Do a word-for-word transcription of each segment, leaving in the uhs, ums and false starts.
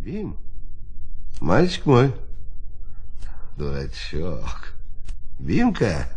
Бим, мальчик мой, дурачок, Бимка.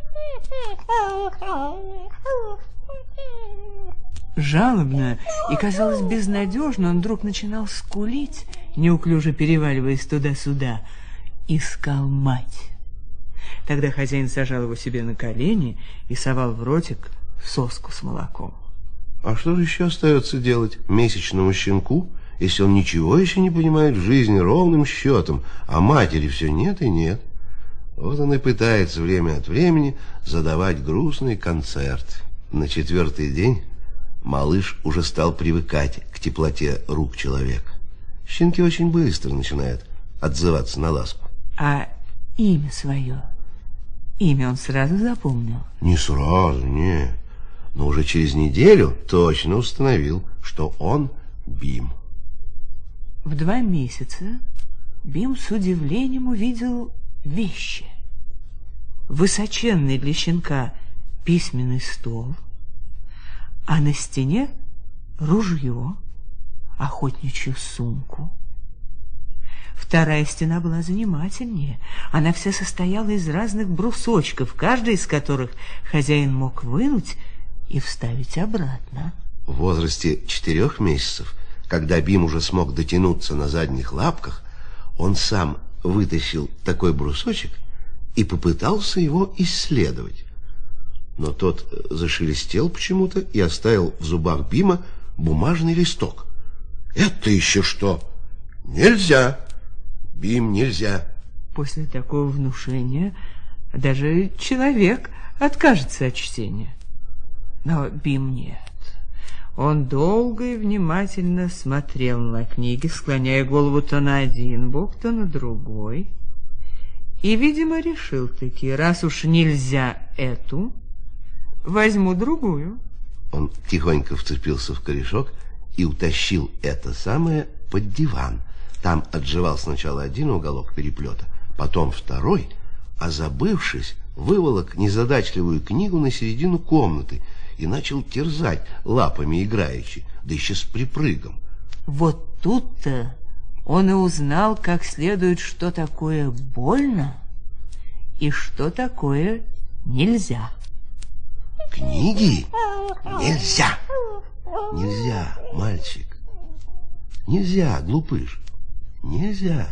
Жалобно и, казалось, безнадежно он вдруг начинал скулить, неуклюже переваливаясь туда-сюда. Искал мать. Тогда хозяин сажал его себе на колени и совал в ротик соску с молоком. А что же еще остается делать месячному щенку, если он ничего еще не понимает в жизни ровным счетом, а матери все нет и нет? Вот он и пытается время от времени задавать грустный концерт. На четвертый день малыш уже стал привыкать к теплоте рук человека. Щенки очень быстро начинают отзываться на ласку. А имя свое, имя он сразу запомнил? Не сразу, нет. Но уже через неделю точно установил, что он Бим. В два месяца Бим с удивлением увидел вещи. Высоченный для щенка письменный стол, а на стене ружье, охотничью сумку. Вторая стена была занимательнее. Она вся состояла из разных брусочков, каждый из которых хозяин мог вынуть и вставить обратно. В возрасте четырех месяцев, когда Бим уже смог дотянуться на задних лапках, он сам вытащил такой брусочек и попытался его исследовать. Но тот зашелестел почему-то и оставил в зубах Бима бумажный листок. «Это еще что? Нельзя! Бим, нельзя!» После такого внушения даже человек откажется от чтения. Но Бим нет. Он долго и внимательно смотрел на книги, склоняя голову то на один бок, то на другой. И, видимо, решил-таки, раз уж нельзя эту, возьму другую. Он тихонько вцепился в корешок и утащил это самое под диван. Там отжевал сначала один уголок переплета, потом второй, а забывшись, выволок незадачливую книгу на середину комнаты и начал терзать лапами играючи, да еще с припрыгом. Вот тут-то он и узнал как следует, что такое больно и что такое нельзя. Книги нельзя. Нельзя, мальчик. Нельзя, глупыш. Нельзя.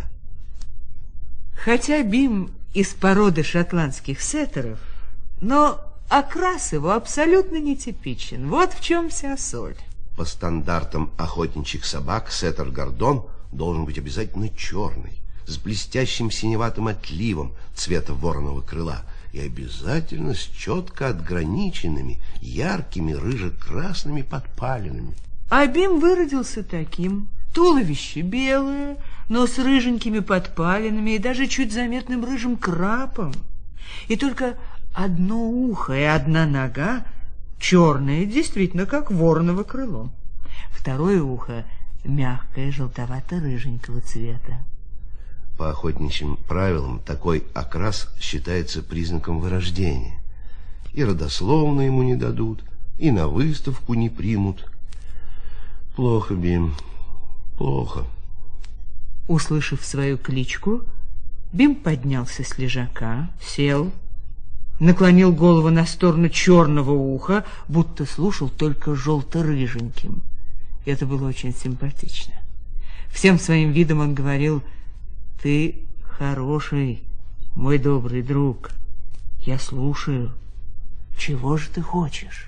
Хотя Бим из породы шотландских сеттеров, но окрас его абсолютно нетипичен. Вот в чем вся соль. По стандартам охотничьих собак сеттер-гордон должен быть обязательно черный, с блестящим синеватым отливом цвета вороного крыла и обязательно с четко отграниченными яркими рыже-красными подпалинами. А Бим выродился таким. Туловище белое, но с рыженькими подпалинами и даже чуть заметным рыжим крапом. И только одно ухо и одна нога черные, действительно, как вороново крыло. Второе ухо мягкое, желтовато-рыженького цвета. По охотничьим правилам такой окрас считается признаком вырождения. И родословно ему не дадут, и на выставку не примут. Плохо, Бим, плохо. Услышав свою кличку, Бим поднялся с лежака, сел, наклонил голову на сторону черного уха, будто слушал только желто-рыженьким. Это было очень симпатично. Всем своим видом он говорил: «Ты хороший, мой добрый друг. Я слушаю. Чего же ты хочешь?»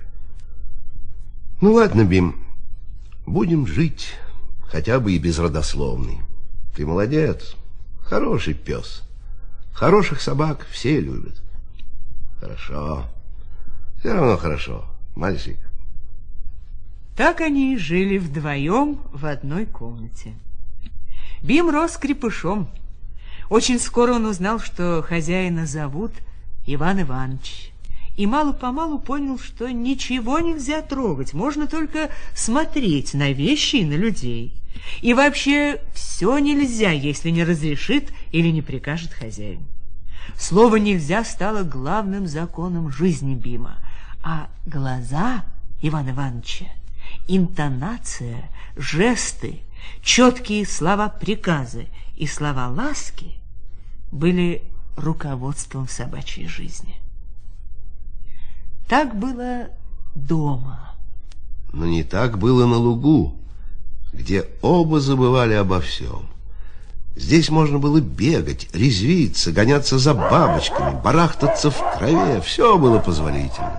Ну ладно, Бим, будем жить, хотя бы и безродословный. Ты молодец, хороший пес. Хороших собак все любят. Хорошо, все равно хорошо, мальчик. Так они и жили вдвоем в одной комнате. Бим рос крепышом. Очень скоро он узнал, что хозяина зовут Иван Иванович, и мало-помалу понял, что ничего нельзя трогать, можно только смотреть на вещи и на людей. И вообще все нельзя, если не разрешит или не прикажет хозяин. Слово «нельзя» стало главным законом жизни Бима, а глаза Ивана Ивановича, интонация, жесты, четкие слова-приказы и слова ласки были руководством собачьей жизни. Так было дома. Но не так было на лугу, где оба забывали обо всем. Здесь можно было бегать, резвиться, гоняться за бабочками, барахтаться в траве. Все было позволительно.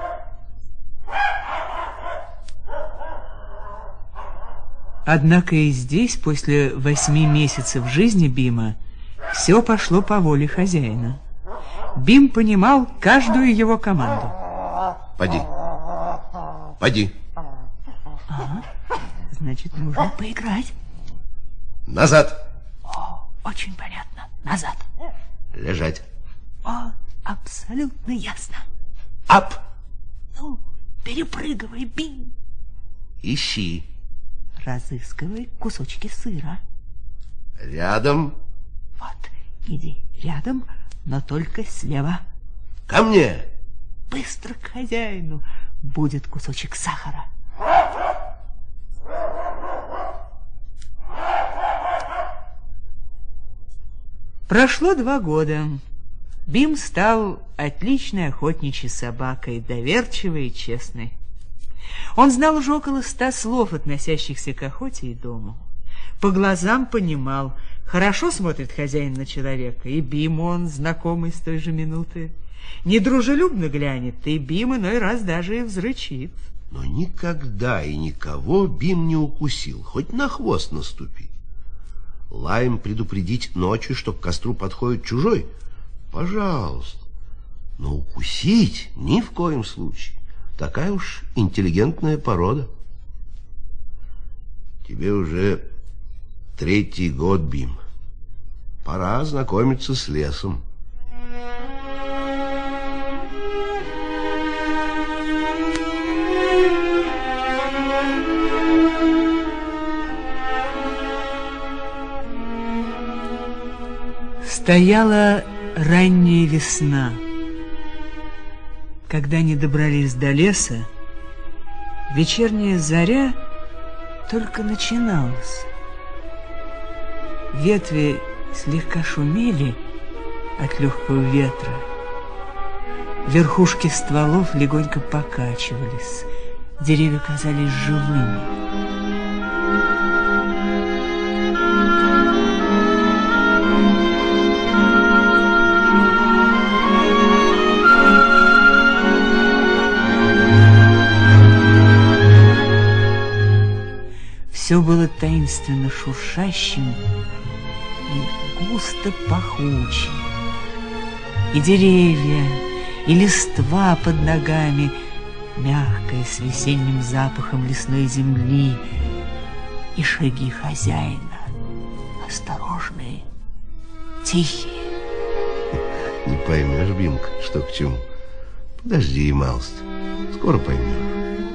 Однако и здесь, после восьми месяцев жизни Бима, все пошло по воле хозяина. Бим понимал каждую его команду. Поди. Поди. Ага. Значит, нужно поиграть. Назад. О, очень понятно. Назад. Лежать. О, абсолютно ясно. Ап. Ну, перепрыгивай, Бим. Ищи. Разыскивай кусочки сыра. Рядом. Вот, иди рядом, но только слева. Ко мне. Быстро к хозяину. Будет кусочек сахара. Прошло два года. Бим стал отличной охотничьей собакой, доверчивой и честной. Он знал уже около ста слов, относящихся к охоте и дому. По глазам понимал, хорошо смотрит хозяин на человека, и Биму он знакомый с той же минуты. Недружелюбно глянет, и Бим иной раз даже и взрычит. Но никогда и никого Бим не укусил, хоть на хвост наступи. Лаем предупредить ночью, что к костру подходит чужой? Пожалуйста. Но укусить ни в коем случае. Такая уж интеллигентная порода. Тебе уже третий год, Бим. Пора знакомиться с лесом. Стояла ранняя весна. Когда они добрались до леса, вечерняя заря только начиналась. Ветви слегка шумели от легкого ветра. Верхушки стволов легонько покачивались. Деревья казались живыми. Все было таинственно шуршащим и густо пахучим. И деревья, и листва под ногами, мягкая с весенним запахом лесной земли, и шаги хозяина, осторожные, тихие. Не поймешь, Бимка, что к чему. Подожди, малость, скоро поймешь.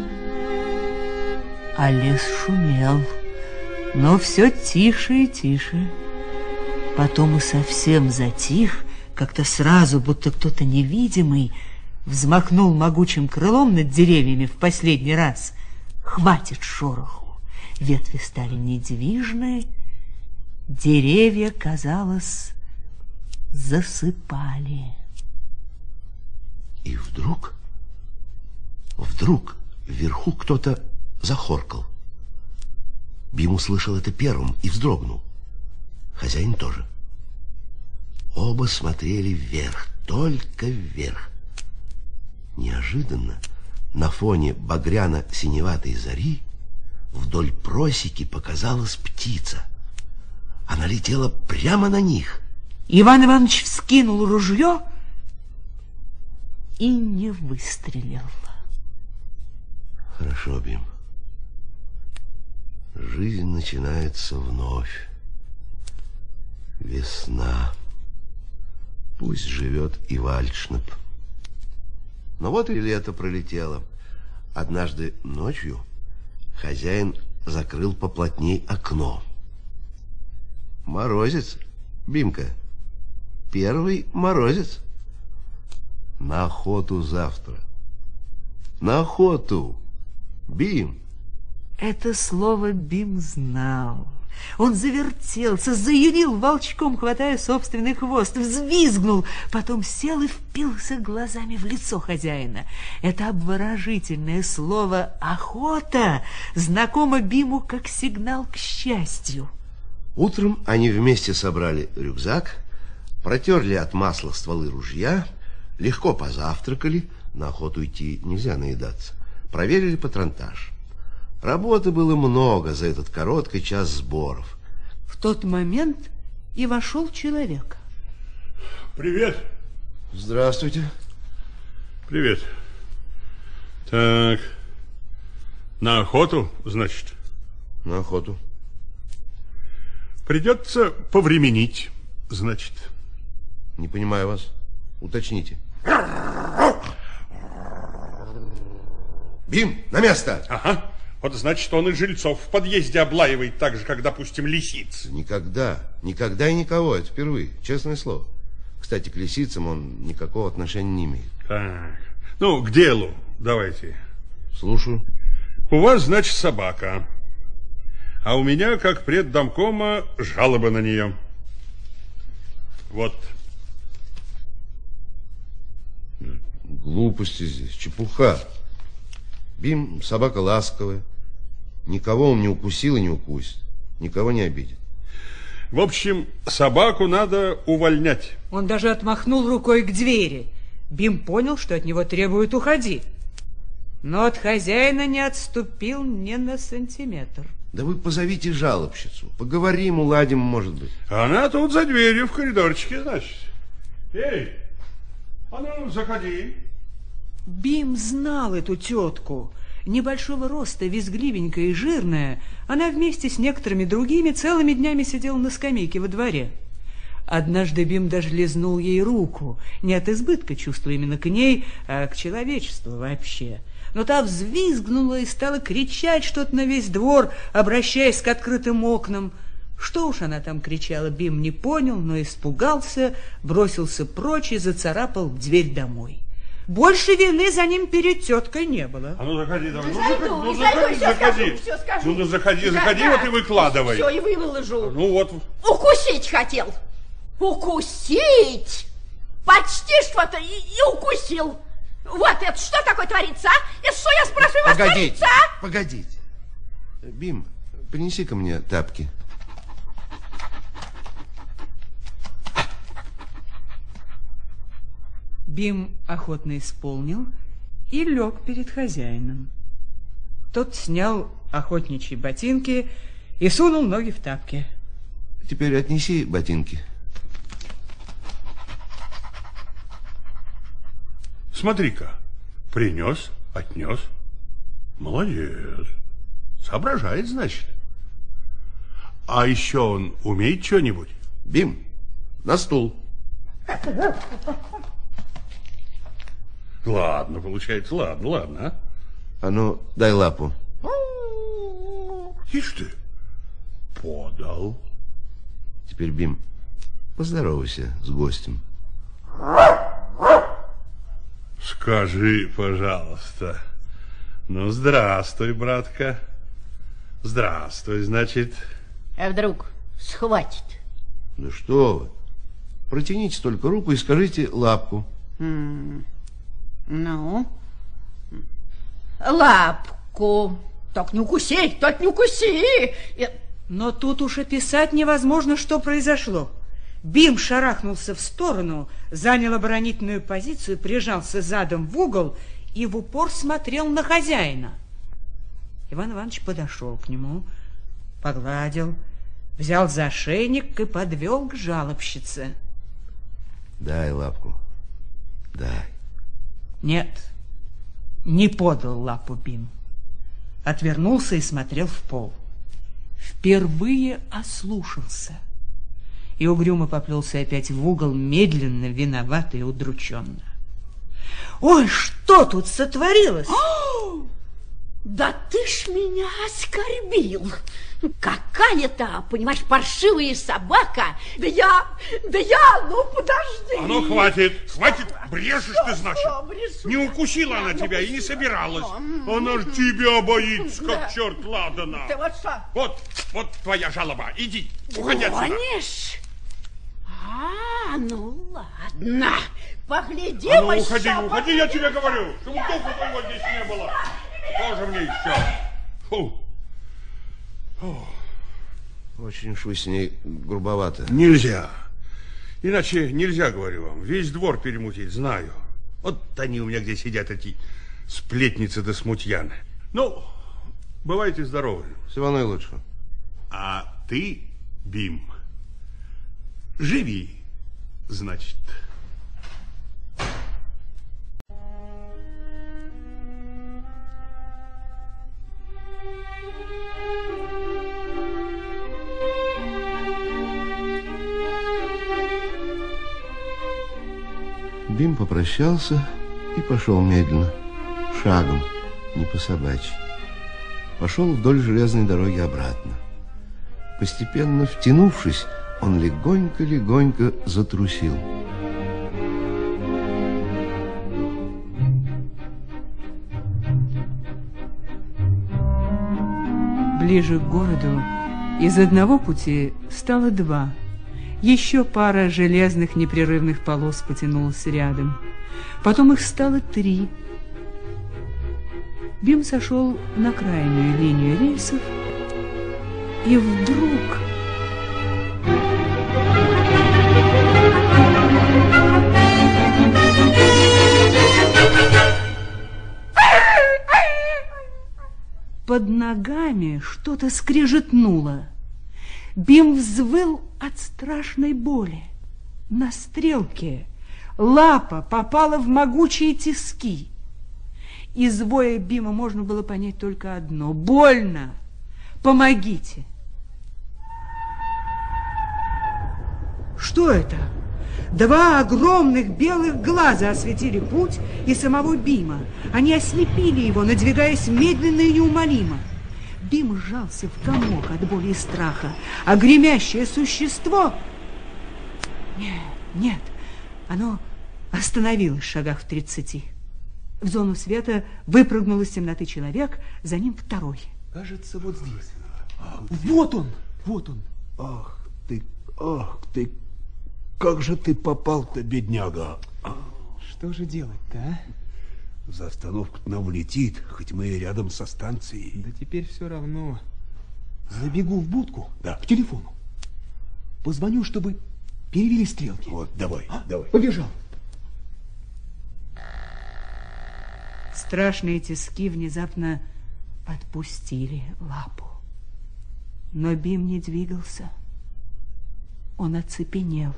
А лес шумел, но все тише и тише. Потом и совсем затих, как-то сразу, будто кто-то невидимый взмахнул могучим крылом над деревьями в последний раз. Хватит шороху. Ветви стали недвижны, деревья, казалось, засыпали. И вдруг, вдруг вверху кто-то захоркал. Бим услышал это первым и вздрогнул. Хозяин тоже. Оба смотрели вверх, только вверх. Неожиданно на фоне багряно-синеватой зари вдоль просеки показалась птица. Она летела прямо на них. Иван Иванович вскинул ружье и не выстрелил. Хорошо, Бим. Жизнь начинается вновь. Весна. Пусть живет и Вальдшнеп. Но вот и лето пролетело. Однажды ночью хозяин закрыл поплотней окно. Морозец, Бимка. Первый морозец. На охоту завтра. На охоту. Бим. Это слово Бим знал. Он завертелся, заюрил волчком, хватая собственный хвост, взвизгнул, потом сел и впился глазами в лицо хозяина. Это обворожительное слово «охота» знакомо Биму как сигнал к счастью. Утром они вместе собрали рюкзак, протерли от масла стволы ружья, легко позавтракали, на охоту идти нельзя наедаться, проверили патронтаж. Работы было много за этот короткий час сборов. В тот момент и вошел человек. Привет. Здравствуйте. Привет. Так, на охоту, значит? На охоту. Придется повременить, значит. Не понимаю вас. Уточните. Бим, на место! Ага. Вот значит, он и жильцов в подъезде облаивает так же, как, допустим, лисиц. Никогда, никогда и никого, это впервые, честное слово. Кстати, к лисицам он никакого отношения не имеет. Так, ну, к делу давайте. Слушаю. У вас, значит, собака, а у меня, как преддомкома, жалоба на нее. Вот. Глупости здесь, чепуха. Бим собака ласковая. Никого он не укусил и не укусит. Никого не обидит. В общем, собаку надо увольнять. Он даже отмахнул рукой к двери. Бим понял, что от него требуют «уходи». Но от хозяина не отступил ни на сантиметр. Да вы позовите жалобщицу. Поговорим, уладим, может быть. Она тут за дверью в коридорчике, значит. Эй, а ну, заходи. Бим знал эту тетку. Небольшого роста, визгливенькая и жирная, она вместе с некоторыми другими целыми днями сидела на скамейке во дворе. Однажды Бим даже лизнул ей руку, не от избытка чувства именно к ней, а к человечеству вообще. Но та взвизгнула и стала кричать что-то на весь двор, обращаясь к открытым окнам. Что уж она там кричала, Бим не понял, но испугался, бросился прочь и зацарапал дверь домой. Больше вины за ним перед теткой не было. А ну заходи, давай. Ну, Зайду, заходи, ну, зайду, заходи, все заходи. скажу, все скажу. Ну, да заходи, заходи, Да, вот да. и выкладывай. Все, и выложу. Ну, вот. Укусить хотел. Укусить! Почти что-то и, и укусил. Вот это что такое творится, а? Это что, я спрашиваю вас, Погодите, творится, а? погодите. Бим, принеси-ка мне тапки. Бим охотно исполнил и лег перед хозяином. Тот снял охотничьи ботинки и сунул ноги в тапки. Теперь отнеси ботинки. Смотри-ка, принес, отнес. Молодец. Соображает, значит. А еще он умеет что-нибудь? Бим, на стул. Ладно, получается, ладно, ладно, а? А ну, дай лапу. Ишь ты, подал. Теперь, Бим, поздоровайся с гостем. Скажи, пожалуйста. Ну, здравствуй, братка. Здравствуй, значит. А вдруг схватит? Да что вы. Протяните только руку и скажите лапку. М-м. Ну? Лапку. Так не укуси, так не укуси. Я... Но тут уж описать невозможно, что произошло. Бим шарахнулся в сторону, занял оборонительную позицию, прижался задом в угол и в упор смотрел на хозяина. Иван Иванович подошел к нему, погладил, взял за ошейник и подвел к жалобщице. Дай лапку. Дай. Нет, не подал лапу Бим. Отвернулся и смотрел в пол. Впервые ослушался. И угрюмо поплелся опять в угол, медленно, виновато и удрученно. Ой, что тут сотворилось? Да ты ж меня оскорбил. Какая-то, понимаешь, паршивая собака. Да я, да я, ну подожди. А ну хватит, хватит, брешешь ты, значит. Брешу. Не укусила она тебя и не собиралась. Она ж тебя боится, как Да. черт ладана. Ты вот что? Вот, вот твоя жалоба. Иди, уходи отсюда. Гонишь? А, ну ладно. Погляди, А ну мой уходи, шапок. уходи, я тебе говорю, чтобы духу твоего здесь не было. Тоже мне еще. Фу. Очень уж вы с ней грубовато. Нельзя. Иначе нельзя, говорю вам. Весь двор перемутить, знаю. Вот они у меня где сидят, эти сплетницы да смутьяны. Ну, бывайте здоровы. Всего наилучшего. А ты, Бим, живи, значит. Бим попрощался и пошел медленно, шагом, не по собачьи. Пошел вдоль железной дороги обратно. Постепенно втянувшись, он легонько-легонько затрусил. Ближе к городу из одного пути стало два. Еще пара железных непрерывных полос потянулась рядом. Потом их стало три. Бим сошел на крайнюю линию рельсов, и вдруг... Под ногами что-то скрежетнуло. Бим взвыл от страшной боли. На стрелке лапа попала в могучие тиски. Из воя Бима можно было понять только одно: больно! Помогите! Что это? Два огромных белых глаза осветили путь и самого Бима. Они ослепили его, надвигаясь медленно и неумолимо. Бим сжался в комок от боли и страха, а гремящее существо... Нет, нет, оно остановилось в шагах в тридцати. В зону света выпрыгнул из темноты человек, за ним второй. Кажется, вот здесь. Вот он, вот он. Ах ты, ах ты, как же ты попал-то, бедняга? Что же делать-то, а? За остановку к нам летит, хоть мы и рядом со станцией. Да теперь все равно. Забегу в будку, Да. к телефону. Позвоню, чтобы перевели стрелки. Вот, давай, А? давай. Побежал. Страшные тиски внезапно отпустили лапу. Но Бим не двигался. Он оцепенел.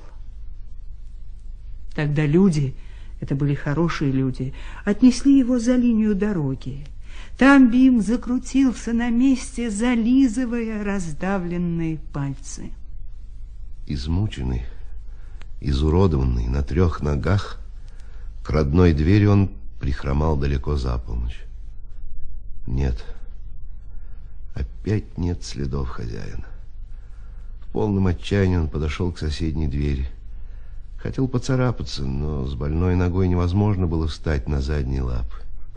Тогда люди, это были хорошие люди, отнесли его за линию дороги. Там Бим закрутился на месте, зализывая раздавленные пальцы. Измученный, изуродованный, на трех ногах, к родной двери он прихромал далеко за полночь. Нет, опять нет следов хозяина. В полном отчаянии он подошел к соседней двери. Хотел поцарапаться, но с больной ногой невозможно было встать на задние лапы.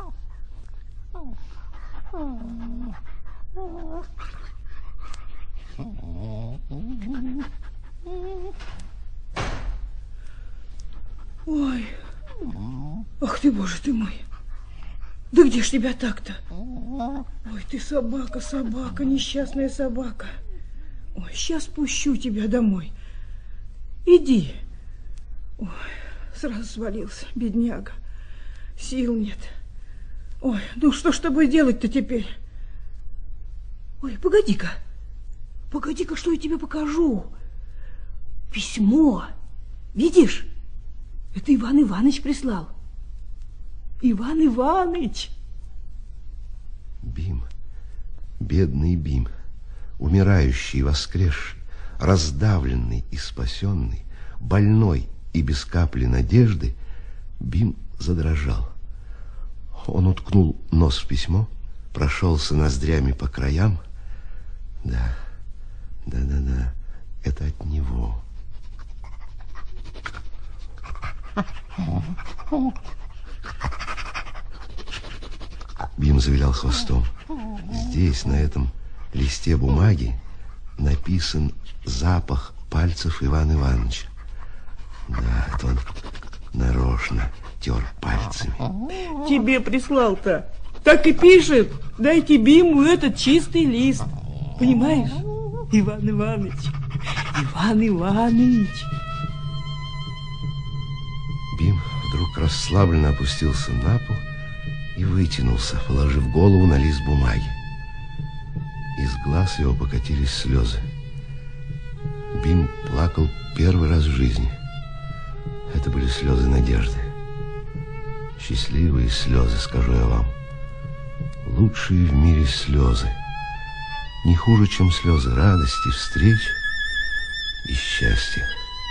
Ой, ах ты, боже ты мой, да где ж тебя так-то? Ой, ты собака, собака, несчастная собака. Ой, сейчас пущу тебя домой. Иди. Ой, сразу свалился, бедняга. Сил нет. Ой, ну что ж с тобой делать-то теперь? Ой, погоди-ка. Погоди-ка, что я тебе покажу. Письмо. Видишь? Это Иван Иваныч прислал. Иван Иваныч. Бим, бедный Бим, умирающий и воскресший, раздавленный и спасенный, больной и без капли надежды, Бим задрожал. Он уткнул нос в письмо, прошелся ноздрями по краям. Да, да-да-да, это от него. Бим завилял хвостом. Здесь, на этом листе бумаги, написан запах пальцев Ивана Ивановича. Да, это он нарочно тер пальцами. Тебе прислал-то. Так и пишет. Дайте Биму этот чистый лист. Понимаешь? Иван Иванович. Иван Иванович. Бим вдруг расслабленно опустился на пол и вытянулся, положив голову на лист бумаги. Из глаз его покатились слезы. Бим плакал первый раз в жизни. Это были слезы надежды. Счастливые слезы, скажу я вам. Лучшие в мире слезы. Не хуже, чем слезы радости, встреч и счастья.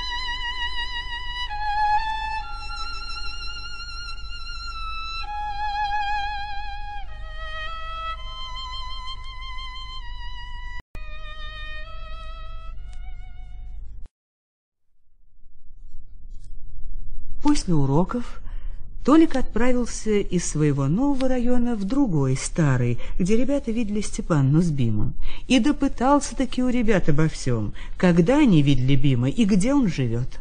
После уроков Толик отправился из своего нового района в другой, старый, где ребята видели Степанну с Бимом, и допытался-таки у ребят обо всем, когда они видели Бима и где он живет.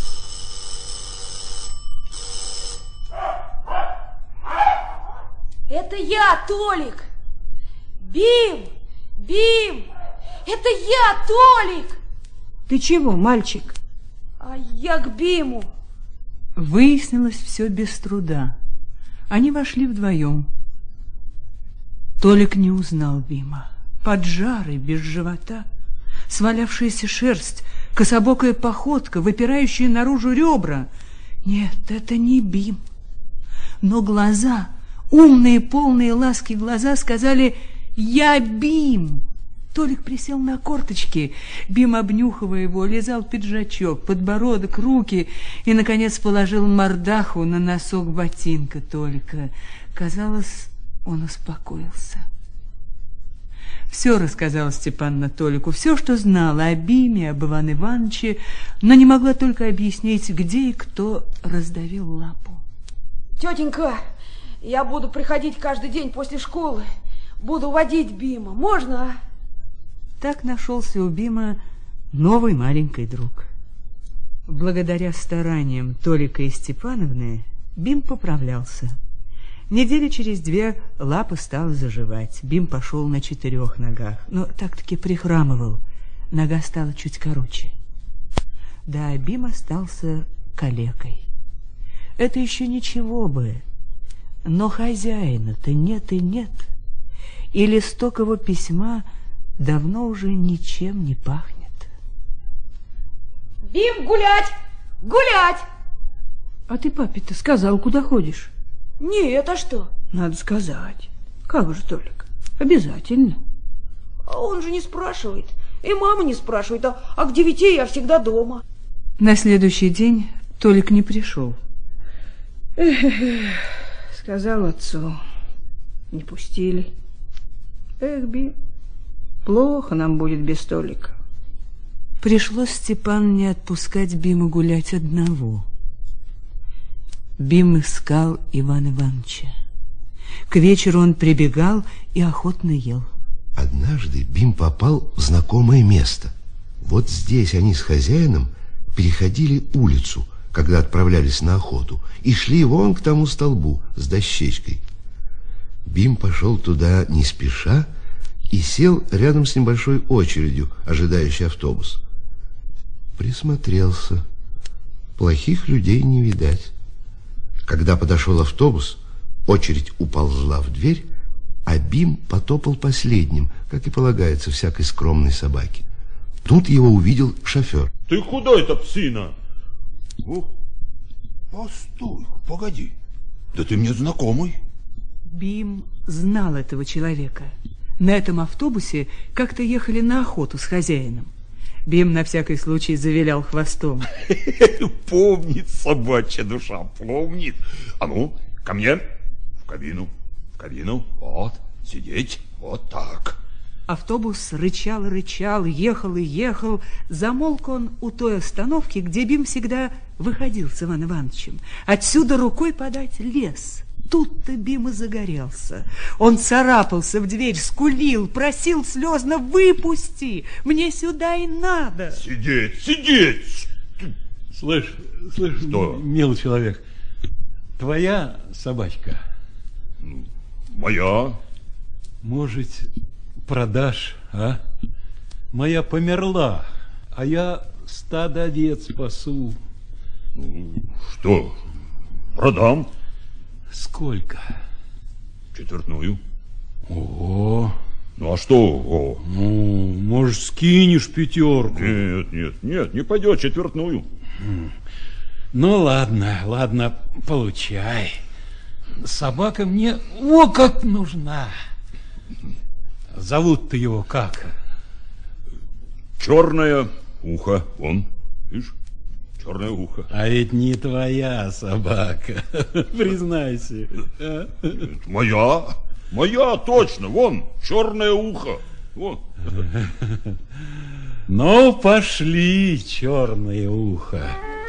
Это я, Толик! Бим! Бим! Это я, Толик! Ты чего, мальчик? А я к Биму. Выяснилось все без труда. Они вошли вдвоем. Толик не узнал Бима. Поджарый, без живота, свалявшаяся шерсть, кособокая походка, выпирающие наружу ребра. Нет, это не Бим. Но глаза, умные, полные ласки глаза, сказали: «Я Бим!» Толик присел на корточки. Бим, обнюхивая его, лизал пиджачок, подбородок, руки и, наконец, положил мордаху на носок ботинка Толика. Казалось, он успокоился. Все рассказала Степанна Толику, все, что знала о Биме, об Иване Ивановиче, но не могла только объяснить, где и кто раздавил лапу. Тетенька, я буду приходить каждый день после школы. Буду водить Бима. Можно? Так нашелся у Бима новый маленький друг. Благодаря стараниям Толика и Степановны Бим поправлялся. Недели через две лапа стала заживать. Бим пошел на четырех ногах, но так-таки прихрамывал. Нога стала чуть короче. Да, Бим остался калекой. Это еще ничего бы, но хозяина-то нет и нет. И листок его письма давно уже ничем не пахнет. Бим, гулять! Гулять! А ты папе-то сказал, куда ходишь? Нет, а что? Надо сказать. Как же, Толик? Обязательно. А он же не спрашивает. И мама не спрашивает. А, а к девяти я всегда дома. На следующий день Толик не пришел. Эх, сказал отцу. Не пустили. Эх, Бим, плохо нам будет без Толика. Пришлось Степан отпускать Бима гулять одного. Бим искал Ивана Ивановича. К вечеру он прибегал и охотно ел. Однажды Бим попал в знакомое место. Вот здесь они с хозяином переходили улицу, когда отправлялись на охоту, и шли вон к тому столбу с дощечкой. Бим пошел туда не спеша и сел рядом с небольшой очередью, ожидающей автобус. Присмотрелся. Плохих людей не видать. Когда подошел автобус, очередь уползла в дверь, а Бим потопал последним, как и полагается всякой скромной собаке. Тут его увидел шофер. Ты куда это, псина? Ух, постой, погоди. Да ты мне знакомый. Бим знал этого человека. На этом автобусе как-то ехали на охоту с хозяином. Бим на всякий случай завилял хвостом. Помнит собачья душа, помнит. А ну, ко мне, в кабину, в кабину. Вот, Сидеть вот так. Автобус рычал и рычал, ехал и ехал. Замолк он у той остановки, где Бим всегда выходил с Иваном Ивановичем. Отсюда рукой подать лес. Тут-то Бим и загорелся. Он царапался в дверь, скулил, просил слезно: выпусти, мне сюда и надо. Сидеть, сидеть! Слышь, слышь, что? Милый человек, твоя собачка? Моя. Может, продашь, а? Моя померла, а я стадо овец пасу. Что, продам? Сколько? Четвертную. Ого. Ну, а что ого? Ну, может, скинешь пятерку? Нет, нет, нет, не пойдет четвертную. Ну, ладно, ладно, получай. Собака мне о как нужна. Зовут-то его как? Черное ухо, вон, видишь, черное ухо. А ведь не твоя собака, признайся. А? Моя, моя, точно, вон, черное ухо, вон. Ну, пошли, черное ухо.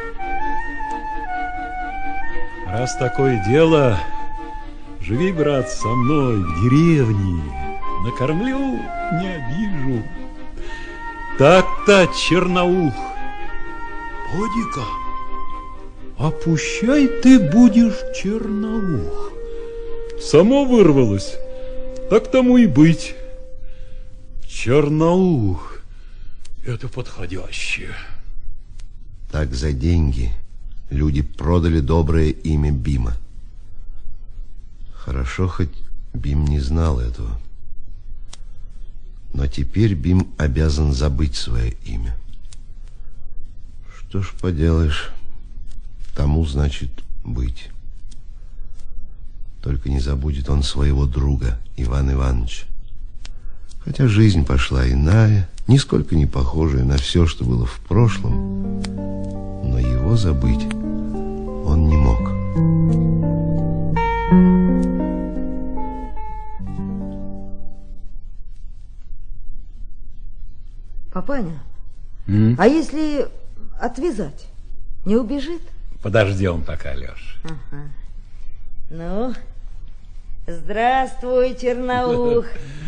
Раз такое дело, живи, брат, со мной в деревне. Накормлю, не обижу. Так-то, черноух. Поди-ка, а пущай ты будешь черноух. Само вырвалось, так тому и быть. Черноух, это подходящее. Так за деньги люди продали доброе имя Бима. Хорошо, хоть Бим не знал этого. Но теперь Бим обязан забыть свое имя. Что ж поделаешь, тому значит быть. Только не забудет он своего друга Ивана Ивановича. Хотя жизнь пошла иная, нисколько не похожая на все, что было в прошлом, но его забыть он не мог. Папаня, М? а если отвязать, не убежит? Подождем пока, Леш. Ага. Ну, здравствуй, черноух.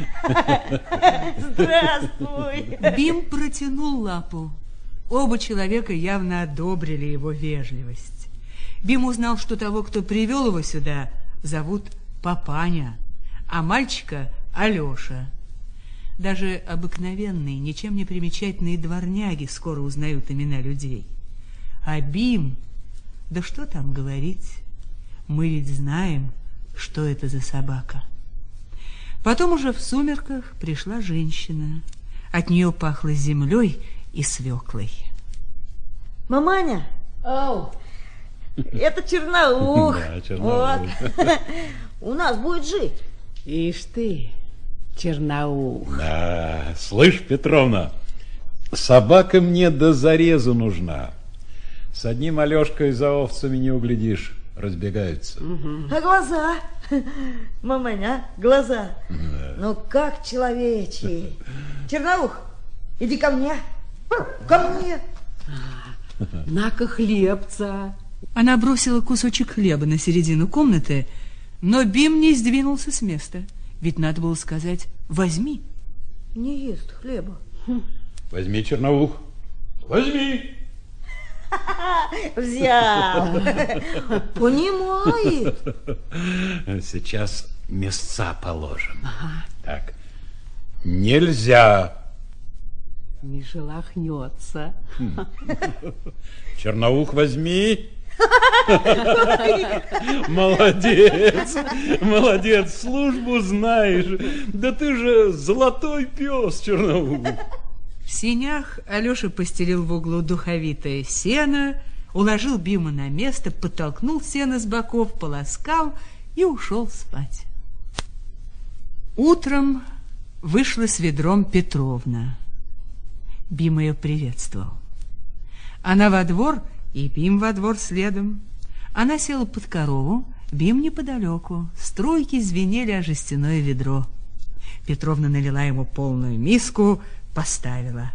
Здравствуй. Бим протянул лапу. Оба человека явно одобрили его вежливость. Бим узнал, что того, кто привел его сюда, зовут Папаня, а мальчика Алеша. Даже обыкновенные, ничем не примечательные дворняги скоро узнают имена людей. А Бим, да что там говорить, мы ведь знаем, что это за собака. Потом уже в сумерках пришла женщина. От нее пахло землей и свеклой. Маманя, Оу. это черноух. Да, черноух. Вот. У нас будет жить. Ишь ты, черноух. Да, слышь, Петровна, собака мне до зарезу нужна. С одним Алешкой за овцами не углядишь, разбегаются. А глаза? Маманя, глаза. Да. Ну как человечи. Черноух, иди ко мне. Ко мне. На-ка хлебца. Она бросила кусочек хлеба на середину комнаты, но Бим не сдвинулся с места. Ведь надо было сказать: возьми. Не ест хлеба. Возьми, черноух, возьми. Взял. Понимает. Сейчас мясца положим. Ага. Так, нельзя. Не шелохнется. Черноух, возьми. Молодец, молодец, службу знаешь. Да ты же золотой пес, черноух. В сенях Алеша постелил в углу духовитое сено, уложил Бима на место, подтолкнул сено с боков, полоскал и ушел спать. Утром вышла с ведром Петровна. Бим ее приветствовал. Она во двор, и Бим во двор следом. Она села под корову, Бим неподалеку. Струйки звенели о жестяное ведро. Петровна налила ему полную миску, поставила.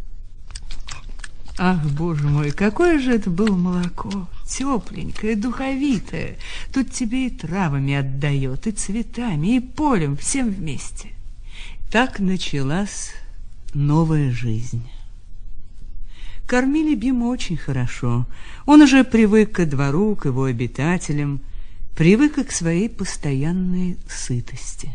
Ах, боже мой, какое же это было молоко! Тепленькое, духовитое. Тут тебе и травами отдает, и цветами, и полем, всем вместе. Так началась новая жизнь. Кормили Биму очень хорошо. Он уже привык ко двору, к его обитателям, привык и к своей постоянной сытости.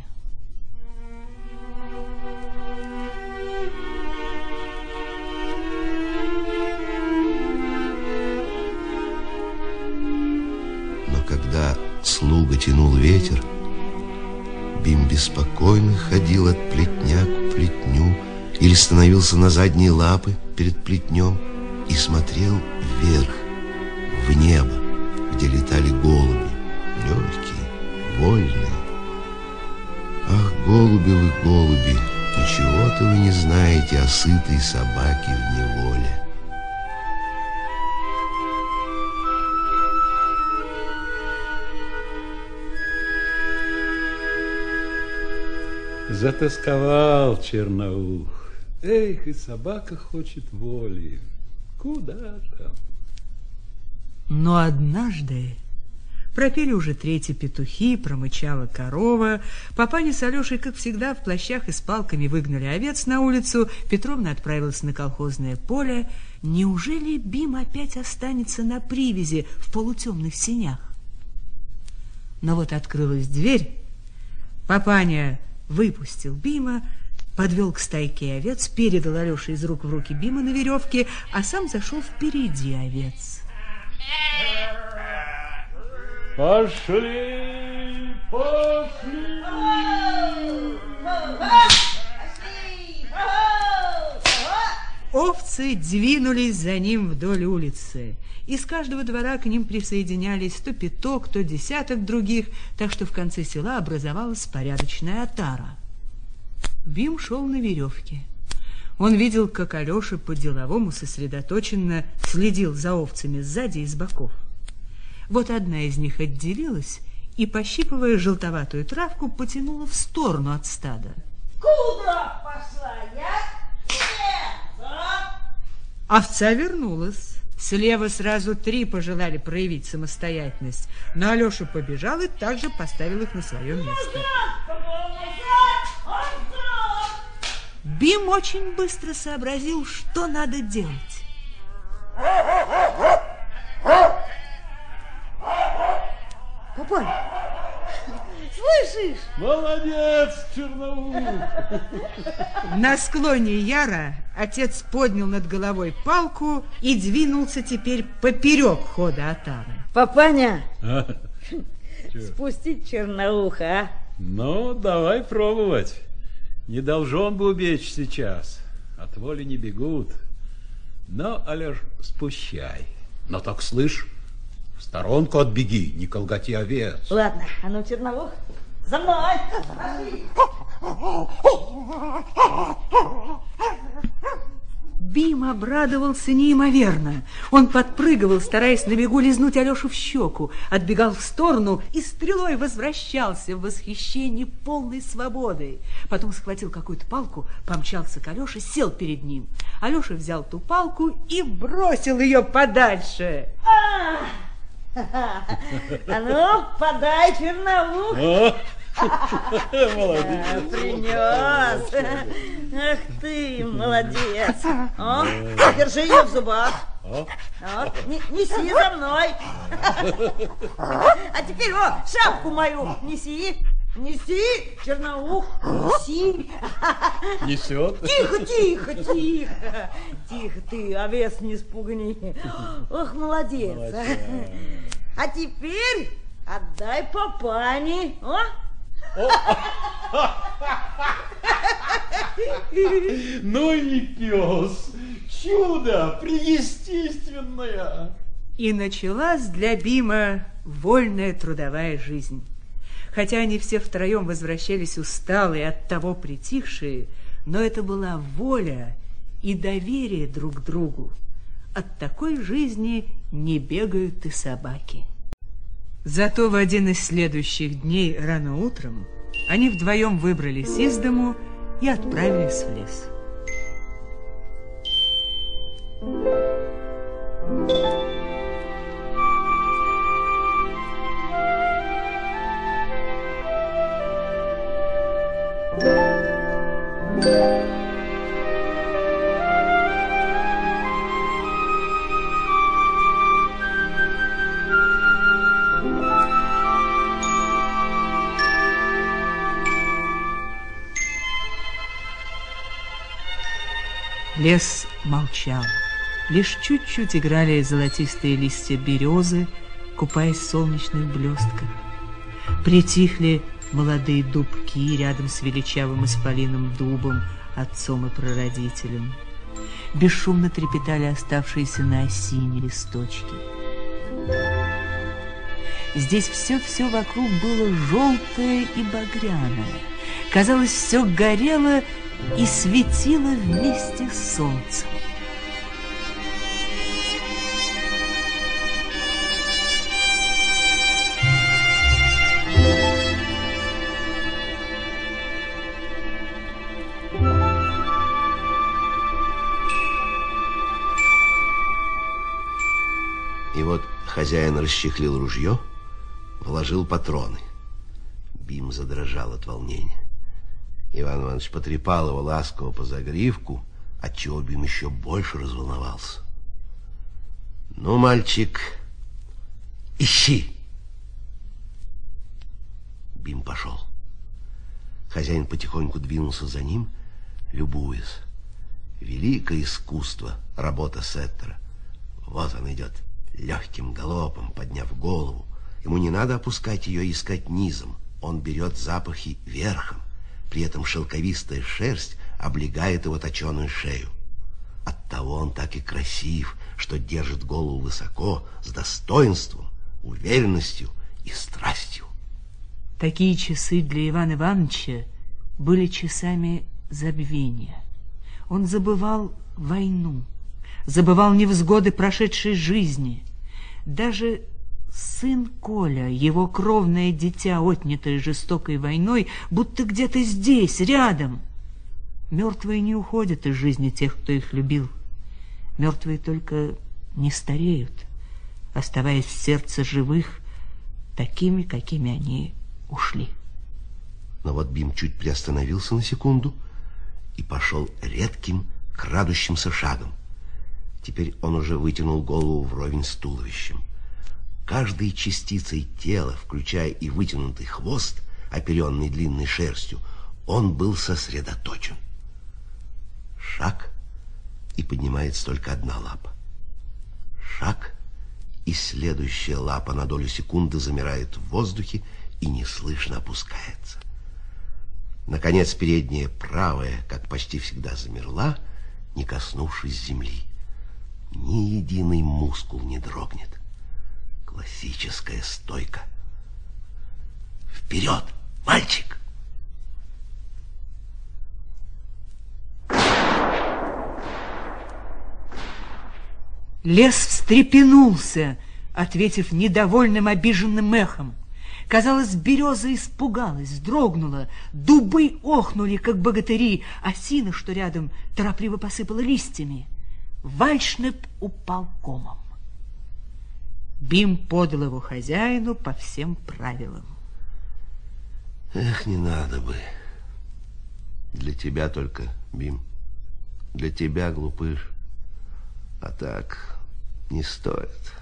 Когда слуга тянул ветер, Бим беспокойно ходил от плетня к плетню или становился на задние лапы перед плетнем и смотрел вверх, в небо, где летали голуби, легкие, вольные. Ах, голуби вы, голуби, ничего-то вы не знаете о сытой собаке в неволе. Затасковал Черноух. Эх, и собака хочет воли. Куда же? Но однажды пропели уже третьи петухи, промычала корова. Папаня с Алешей, как всегда, в плащах и с палками выгнали овец на улицу. Петровна отправилась на колхозное поле. Неужели Бим опять останется на привязи в полутемных сенях? Но вот открылась дверь. Папаня выпустил Бима, подвел к стайке овец, передал Алёше из рук в руки Бима на веревке, а сам зашел впереди овец. Пошли, пошли! Овцы двинулись за ним вдоль улицы. Из каждого двора к ним присоединялись то пяток, то десяток других, так что в конце села образовалась порядочная отара. Бим шел на веревке. Он видел, как Алеша по-деловому сосредоточенно следил за овцами сзади и с боков. Вот одна из них отделилась и, пощипывая желтоватую травку, потянула в сторону от стада. Куда пошла я? Овца вернулась. Слева сразу три пожелали проявить самостоятельность, но Алеша побежал и также поставил их на свое место. Бим очень быстро сообразил, что надо делать. Папа, слышишь? Молодец, Черноух! На склоне яра отец поднял над головой палку и двинулся теперь поперек хода отары. Папаня, А? спустить Черноуха, а? Ну, давай пробовать. Не должен бы убечь сейчас. От воли не бегут. Но, Алеш, спущай. Но так слышь, в сторонку отбеги, не колготи овец. Ладно, а ну, Черноух, за мной! Пошли! Бим обрадовался неимоверно. Он подпрыгивал, стараясь на бегу лизнуть Алешу в щеку, отбегал в сторону и стрелой возвращался в восхищении полной свободой. Потом схватил какую-то палку, помчался к Алёше, сел перед ним. Алеша взял ту палку и бросил ее подальше. А ну, подай, Черноух! Молодец. Принес. Ах ты, молодец. О, держи ее в зубах. О, неси за мной. А теперь, о, шапку мою неси. Неси, Черноух, неси. Несет. Тихо, тихо, тихо. Тихо ты, овец не спугни. Ох, молодец. молодец. А теперь отдай папане. О? Ну и пес. Чудо преестественное. И началась для Бима вольная трудовая жизнь. Хотя они все втроем возвращались усталые, оттого притихшие, но это была воля и доверие друг к другу. От такой жизни не бегают и собаки. Зато в один из следующих дней рано утром Они вдвоем выбрались из дому и отправились в лес. Лес молчал. Лишь чуть-чуть играли золотистые листья березы, купаясь в солнечных блестках. Притихли молодые дубки рядом с величавым исполиным дубом, отцом и прародителем. Бесшумно трепетали оставшиеся на осине листочки. Здесь все-все вокруг было желтое и багряное. Казалось, все горело и светило вместе с солнцем. И вот хозяин расчехлил ружье, вложил патроны. Бим задрожал от волнения. Иван Иванович потрепал его ласково по загривку, отчего Бим еще больше разволновался. Ну, мальчик, ищи. Бим пошел. Хозяин потихоньку двинулся за ним, любуясь. Великое искусство, работа Сеттера. Вот он идет легким галопом, подняв голову. Ему не надо опускать ее и искать низом. Он берет запахи верхом. При этом шелковистая шерсть облегает его точеную шею. Оттого он так и красив, что держит голову высоко, с достоинством, уверенностью и страстью. Такие часы для Ивана Ивановича были часами забвения. Он забывал войну, забывал невзгоды прошедшей жизни. Даже сын Коля, его кровное дитя, отнятое жестокой войной, будто где-то здесь, рядом. Мертвые не уходят из жизни тех, кто их любил. Мертвые только не стареют, оставаясь в сердце живых такими, какими они ушли. Но вот Бим чуть приостановился на секунду и пошел редким, крадущимся шагом. Теперь он уже вытянул голову вровень с туловищем. Каждой частицей тела, включая и вытянутый хвост, оперенный длинной шерстью, он был сосредоточен. Шаг, и поднимается только одна лапа. Шаг, и следующая лапа на долю секунды замирает в воздухе и неслышно опускается. Наконец, передняя правая, как почти всегда, замерла, не коснувшись земли. Ни единый мускул не дрогнет. Классическая стойка. Вперед, мальчик! Лес встрепенулся, ответив недовольным, обиженным эхом. Казалось, береза испугалась, вздрогнула, дубы охнули, как богатыри, осина, что рядом, торопливо посыпала листьями. Вальшнеп упал комом. Бим подал его хозяину по всем правилам. Эх, не надо бы. Для тебя только, Бим. Для тебя, глупыш. А так не стоит.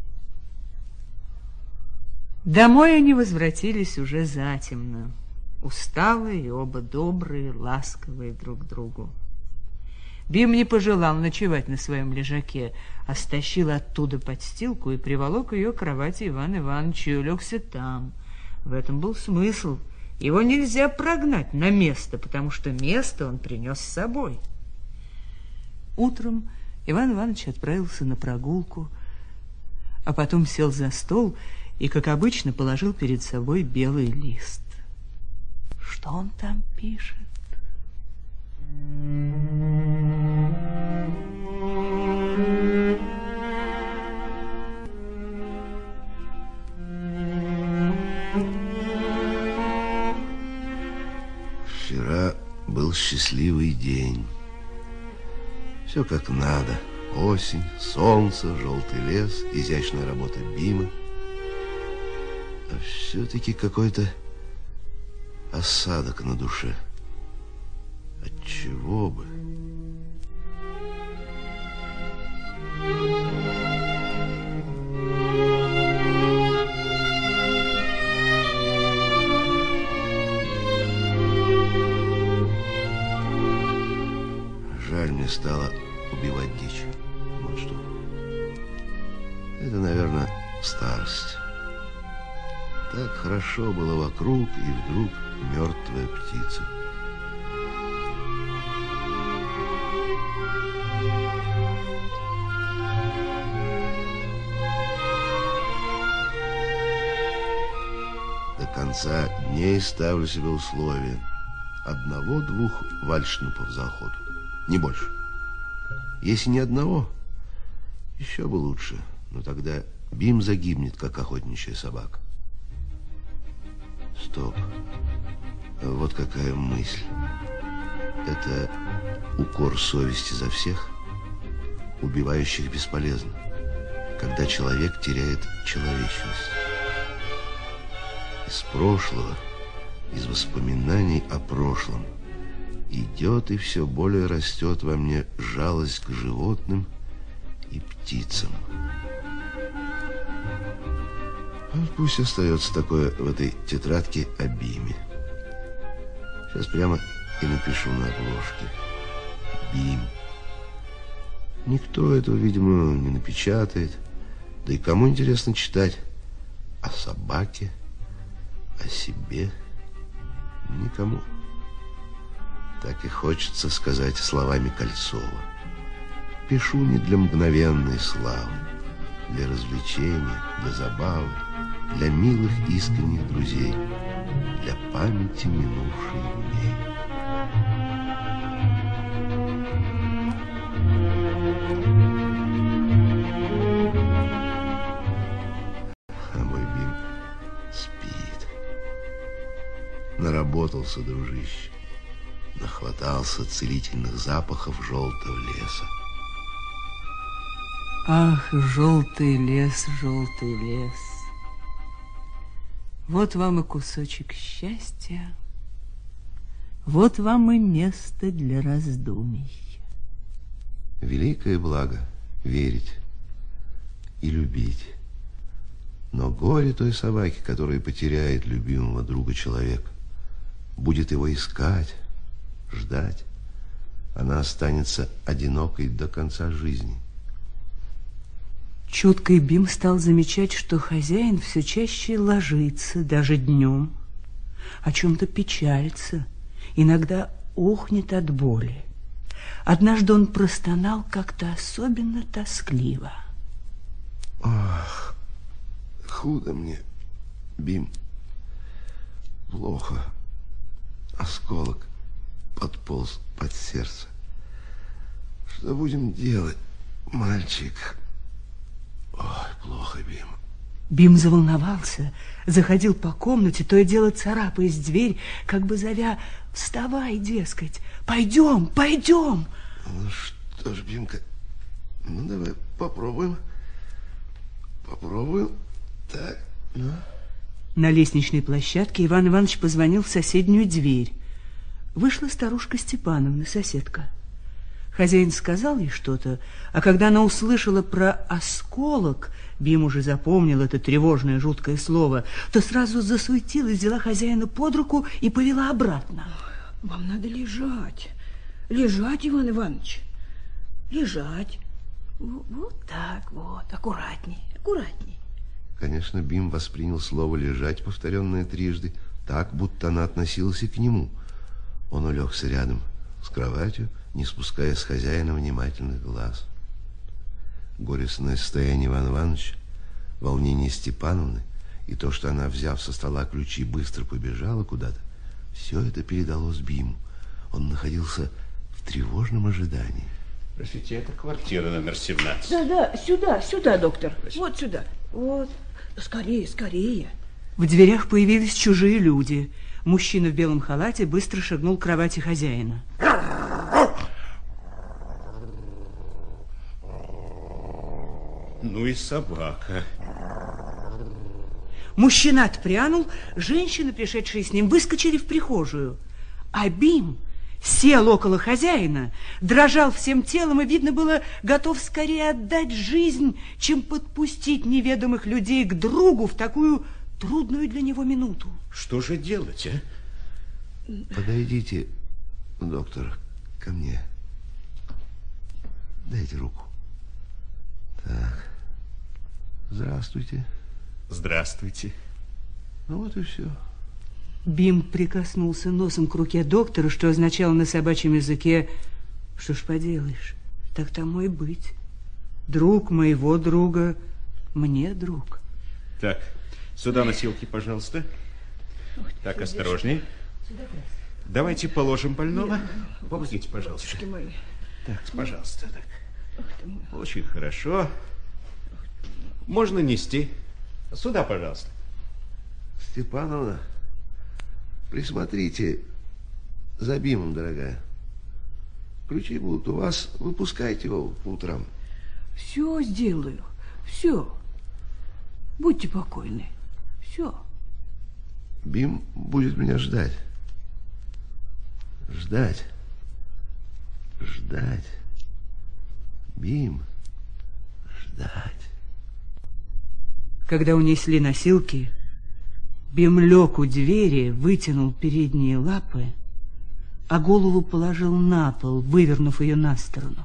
Домой они возвратились уже затемно. Усталые и оба добрые, ласковые друг к другу. Бим не пожелал ночевать на своем лежаке, а стащил оттуда подстилку и приволок ее к кровати Ивана Ивановича и улегся там. В этом был смысл. Его нельзя прогнать на место, потому что место он принес с собой. Утром Иван Иванович отправился на прогулку, а потом сел за стол и, как обычно, положил перед собой белый лист. Что он там пишет? Настал счастливый день. Все как надо. Осень, солнце, желтый лес, изящная работа Бима. А все-таки какой-то осадок на душе. Отчего бы? Жаль мне стало убивать дичь. Вот что. Это, наверное, старость. Так хорошо было вокруг, и вдруг мертвая птица. До конца дней ставлю себе условие. Одного-двух вальшнупов за охоту. Не больше. Если ни одного, еще бы лучше. Но тогда Бим загибнет, как охотничья собака. Стоп. Вот какая мысль. Это укор совести за всех. Убивающих бесполезно. Когда человек теряет человечность. Из прошлого, из воспоминаний о прошлом идет и все более растет во мне жалость к животным и птицам. Пусть остается такое в этой тетрадке о Биме. Сейчас прямо и напишу на обложке. Бим. Никто этого, видимо, не напечатает. Да и кому интересно читать о собаке, о себе? Никому. Так и хочется сказать словами Кольцова. Пишу не для мгновенной славы, для развлечения, для забавы, для милых искренних друзей, для памяти минувших дней. А мой Бим спит. Наработался, дружище. Нахватался целительных запахов желтого леса. Ах, желтый лес, желтый лес. Вот вам и кусочек счастья, вот вам и место для раздумий. Великое благо верить и любить. Но горе той собаки, которая потеряет любимого друга человека, будет его искать, ждать. Она останется одинокой до конца жизни. Чуткий Бим стал замечать, что хозяин все чаще ложится, даже днем, о чем-то печалится, иногда охнет от боли. Однажды он простонал как-то особенно тоскливо. Ах, худо мне, Бим, плохо. Осколок подполз под сердце. Что будем делать, мальчик? Ой, плохо, Бим. Бим заволновался, заходил по комнате, то и дело царапаясь в дверь, как бы зовя: вставай, дескать, пойдем, пойдем. Ну что ж, Бимка, ну давай попробуем. Попробуем. Так, ну. На лестничной площадке Иван Иванович позвонил в соседнюю дверь. Вышла старушка Степановна, соседка. Хозяин сказал ей что-то, а когда она услышала про осколок, Бим уже запомнил это тревожное, жуткое слово, то сразу засуетилась, взяла хозяина под руку и повела обратно. Вам надо лежать. Лежать, Иван Иванович. Лежать. Вот так вот, аккуратней, аккуратней. Конечно, Бим воспринял слово «лежать», повторенное трижды, так, будто она относилась и к нему. Он улегся рядом с кроватью, не спуская с хозяина внимательных глаз. Горестное состояние Ивана Ивановича, волнение Степановны и то, что она, взяв со стола ключи, быстро побежала куда-то, все это передалось Биму. Он находился в тревожном ожидании. Простите, это квартира номер семнадцать. Да, да, сюда, сюда, доктор. Спасибо. Вот сюда. Вот. Скорее, скорее. В дверях появились чужие люди. Мужчина в белом халате быстро шагнул к кровати хозяина. Ну и собака. Мужчина отпрянул, женщины, пришедшие с ним, выскочили в прихожую. А Бим сел около хозяина, дрожал всем телом и, видно было, готов скорее отдать жизнь, чем подпустить неведомых людей к другу в такую трудную для него минуту. Что же делать, а? Подойдите, доктор, ко мне. Дайте руку. Так. Здравствуйте. Здравствуйте. Ну вот и все. Бим прикоснулся носом к руке доктора, что означало на собачьем языке: что ж поделаешь, так тому и быть. Друг моего друга мне друг. Так, сюда носилки, пожалуйста. Так, осторожнее. Давайте положим больного. Помогите, пожалуйста. Так, пожалуйста. Так. Очень хорошо. Можно нести. Сюда, пожалуйста. Степановна, присмотрите за Бимом, дорогая. Ключи будут у вас. Выпускайте его по утрам. Все сделаю. Все. Будьте покойны. Все. Бим будет меня ждать. Ждать. Ждать. Бим. Ждать. Когда унесли носилки, Бим лег у двери, вытянул передние лапы, а голову положил на пол, вывернув ее на сторону.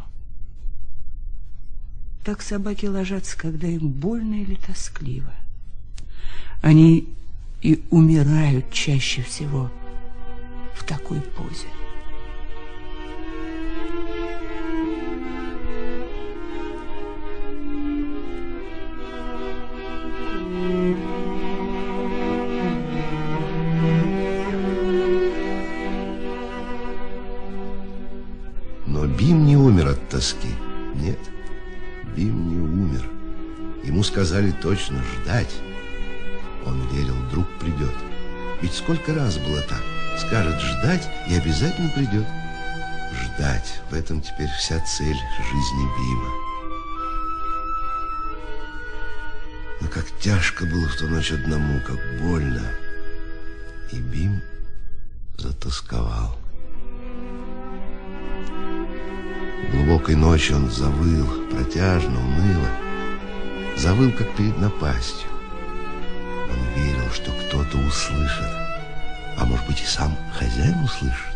Так собаки ложатся, когда им больно или тоскливо. Они и умирают чаще всего в такой позе. Но Бим не умер от тоски. Нет, Бим не умер. Ему сказали точно ждать. Он верил, вдруг придет. Ведь сколько раз было так. Скажет ждать и обязательно придет. Ждать. В этом теперь вся цель жизни Бима. Но как тяжко было в ту ночь одному, как больно. И Бим затосковал. Глубокой ночью он завыл, протяжно, уныло. Завыл, как перед напастью. Он верил, что кто-то услышит. А может быть, и сам хозяин услышит.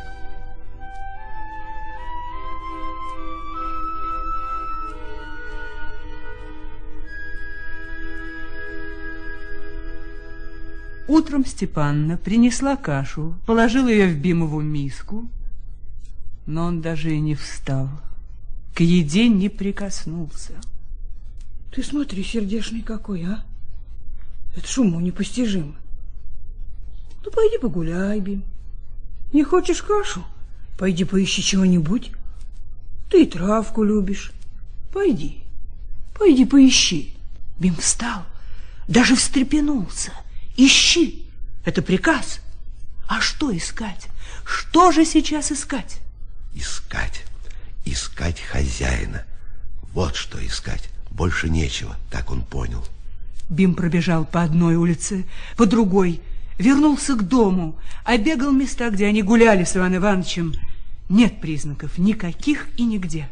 Утром Степанна принесла кашу, положила ее в Бимову миску, но он даже и не встал, к еде не прикоснулся. Ты смотри, сердечный какой, а? Это ж уму непостижимо. Ну, пойди погуляй, Бим. Не хочешь кашу? Пойди поищи чего-нибудь. Ты и травку любишь. Пойди, пойди поищи. Бим встал, даже встрепенулся. Ищи, это приказ. А что искать? Что же сейчас искать? Искать, искать хозяина. Вот что искать. Больше нечего, так он понял. Бим пробежал по одной улице, по другой, вернулся к дому, обегал места, где они гуляли с Иваном Ивановичем. Нет признаков никаких и нигде.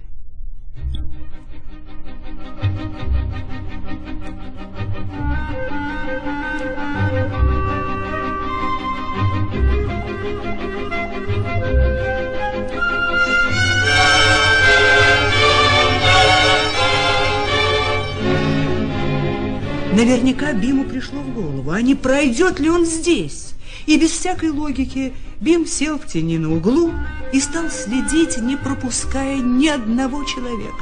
Наверняка Биму пришло в голову, а не пройдет ли он здесь? И без всякой логики Бим сел в тени на углу и стал следить, не пропуская ни одного человека.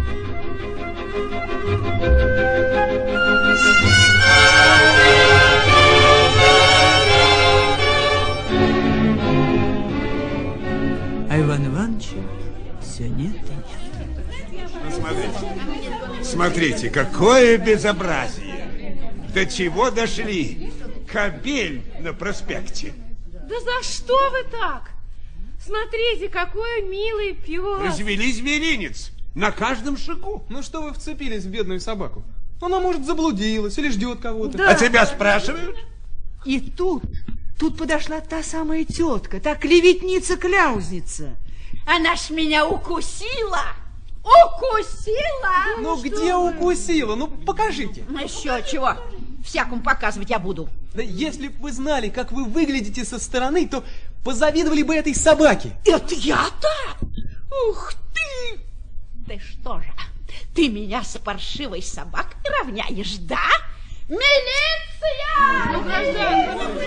А Иван Ивановича все нет и нет. Смотрите, смотрите, какое безобразие! До чего дошли? Кобель на проспекте. Да за что вы так? Смотрите, какой милый пес. Развели зверинец на каждом шагу. Ну что вы вцепились в бедную собаку? Она, может, заблудилась или ждет кого-то. Да. А тебя спрашивают? И тут, тут подошла та самая тетка, та клеветница-кляузница. Она ж меня укусила. Укусила! Ну, ну где укусила? Ну, покажите. Еще чего? Всякому показывать я буду. Да если бы вы знали, как вы выглядите со стороны, то позавидовали бы этой собаке. Это я-то? Ух ты! Ты что же, ты меня с паршивой собакой равняешь, да? Милиция! Ну, гражданка,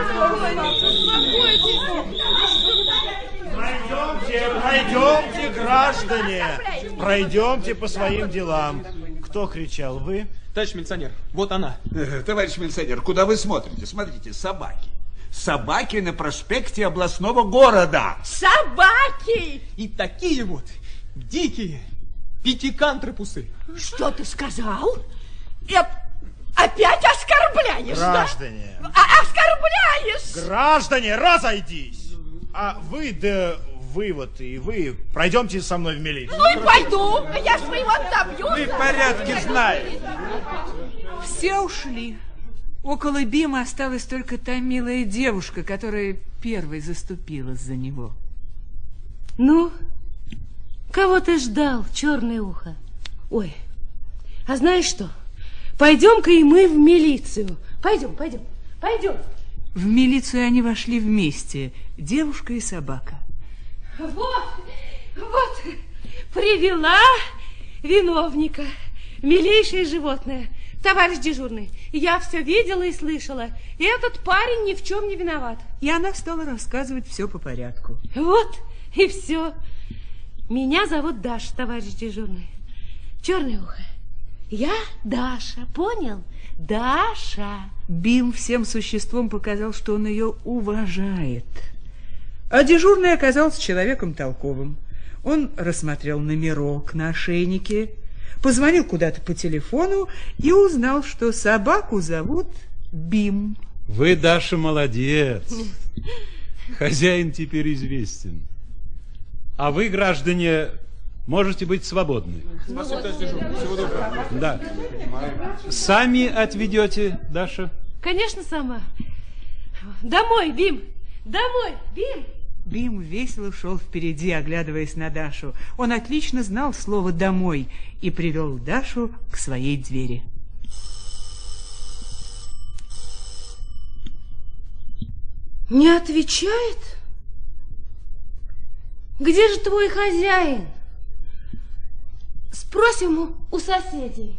Пройдемте, пройдемте, граждане. Пройдемте по своим делам. Кто кричал, вы? Товарищ милиционер, вот она. Э, товарищ милиционер, куда вы смотрите? Смотрите, собаки. Собаки на проспекте областного города. Собаки! И такие вот дикие пятикантропусы. Что ты сказал? Я опять оскорбляешь, Граждане. Да? А оскорбляешь! Граждане, разойдись! А вы, да вы вот и вы, пройдемте со мной в милицию. Ну и пойду, я своего добьюсь. Мы в порядке знаем. Все ушли. Около Бима осталась только та милая девушка, которая первой заступилась за него. Ну, кого ты ждал, черное ухо? Ой, а знаешь что? Пойдем-ка и мы в милицию. Пойдем, пойдем, пойдем. В милицию они вошли вместе, девушка и собака. Вот, вот, привела виновника, милейшее животное. Товарищ дежурный, я все видела и слышала. И этот парень ни в чем не виноват. И она стала рассказывать все по порядку. Вот, и все. Меня зовут Даша, товарищ дежурный. Черное ухо. Я Даша, понял? Даша. Бим всем существом показал, что он ее уважает. А дежурный оказался человеком толковым. Он рассмотрел номерок на ошейнике, позвонил куда-то по телефону и узнал, что собаку зовут Бим. Вы, Даша, молодец. Хозяин теперь известен. А вы, граждане, можете быть свободны. Спасибо, товарищ дежурный. Всего доброго. Да. Сами отведете, Даша? Конечно, сама. Домой, Бим! Домой, Бим! Бим весело шел впереди, оглядываясь на Дашу. Он отлично знал слово «домой» и привел Дашу к своей двери. Не отвечает? Где же твой хозяин? Спросим у соседей.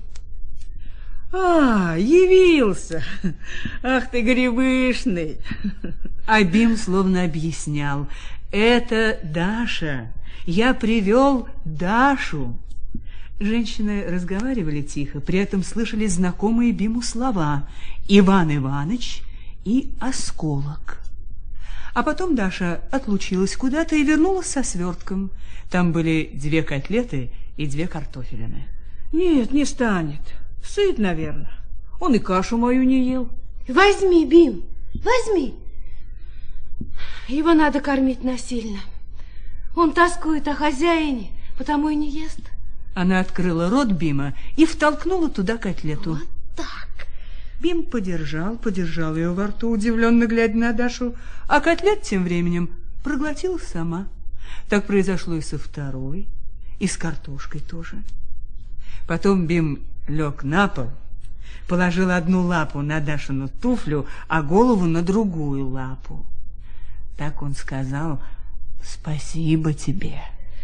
А, явился. Ах ты гребышный. А Бим словно объяснял: это Даша. Я привел Дашу. Женщины разговаривали тихо, при этом слышали знакомые Биму слова: Иван Иваныч и осколок. А потом Даша отлучилась куда-то и вернулась со свертком. Там были две котлеты и две картофелины. Нет, не станет. Сыт, наверное. Он и кашу мою не ел. Возьми, Бим, возьми. Его надо кормить насильно. Он тоскует о хозяине, потому и не ест. Она открыла рот Бима и втолкнула туда котлету. Вот так. Бим подержал, подержал ее во рту, удивленно глядя на Дашу, а котлет тем временем проглотила сама. Так произошло и со второй, и с картошкой тоже. Потом Бим лег на пол, положил одну лапу на Дашину туфлю, а голову на другую лапу. Так он сказал: «Спасибо тебе».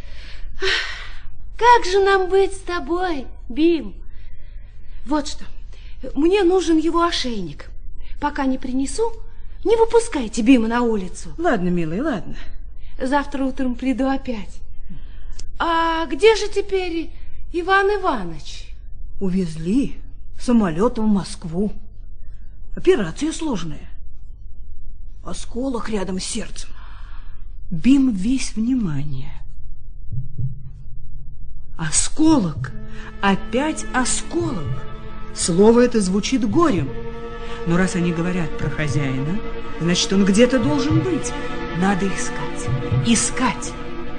Как же нам быть с тобой, Бим? Вот что, мне нужен его ошейник. Пока не принесу, не выпускайте Бима на улицу. Ладно, милый, ладно. Завтра утром приду опять. А где же теперь Иван Иванович? Увезли самолетом в Москву. Операция сложная. Осколок рядом с сердцем. Бим весь внимание. Осколок, опять осколок. Слово это звучит горем. Но раз они говорят про хозяина, значит, он где-то должен быть. Надо искать. Искать.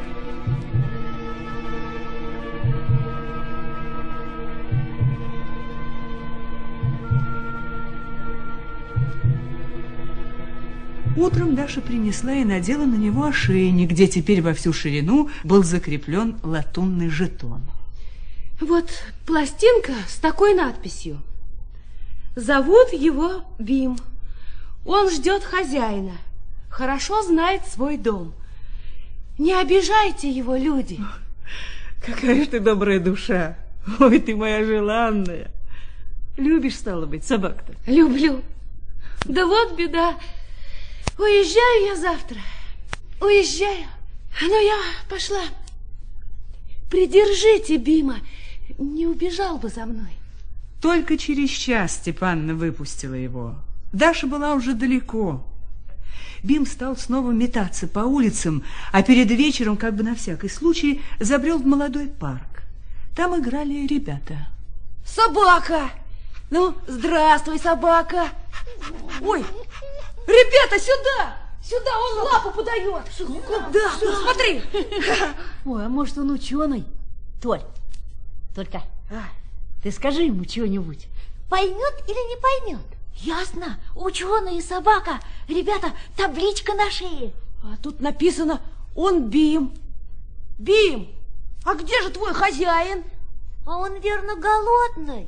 Утром Даша принесла и надела на него ошейник, где теперь во всю ширину был закреплен латунный жетон. Вот пластинка с такой надписью. Зовут его Бим. Он ждет хозяина. Хорошо знает свой дом. Не обижайте его, люди. Какая ж ты добрая душа. Ой, ты моя желанная. Любишь, стало быть, собак-то? Люблю. Да вот беда. Уезжаю я завтра. Уезжаю. Ну, я пошла. Придержите Бима. Не убежал бы за мной. Только через час Степанна выпустила его. Даша была уже далеко. Бим стал снова метаться по улицам, а перед вечером, как бы на всякий случай, забрел в молодой парк. Там играли ребята. Собака! Ну, здравствуй, собака! Ой, ребята, сюда! Сюда, он лапу подает! Куда? Смотри! Ой, а может, он ученый? Толь, только ты скажи ему чего-нибудь. Поймет или не поймет? Ясно, ученый и собака. Ребята, табличка на шее. А тут написано, он Бим. Бим, а где же твой хозяин? А он, верно, голодный.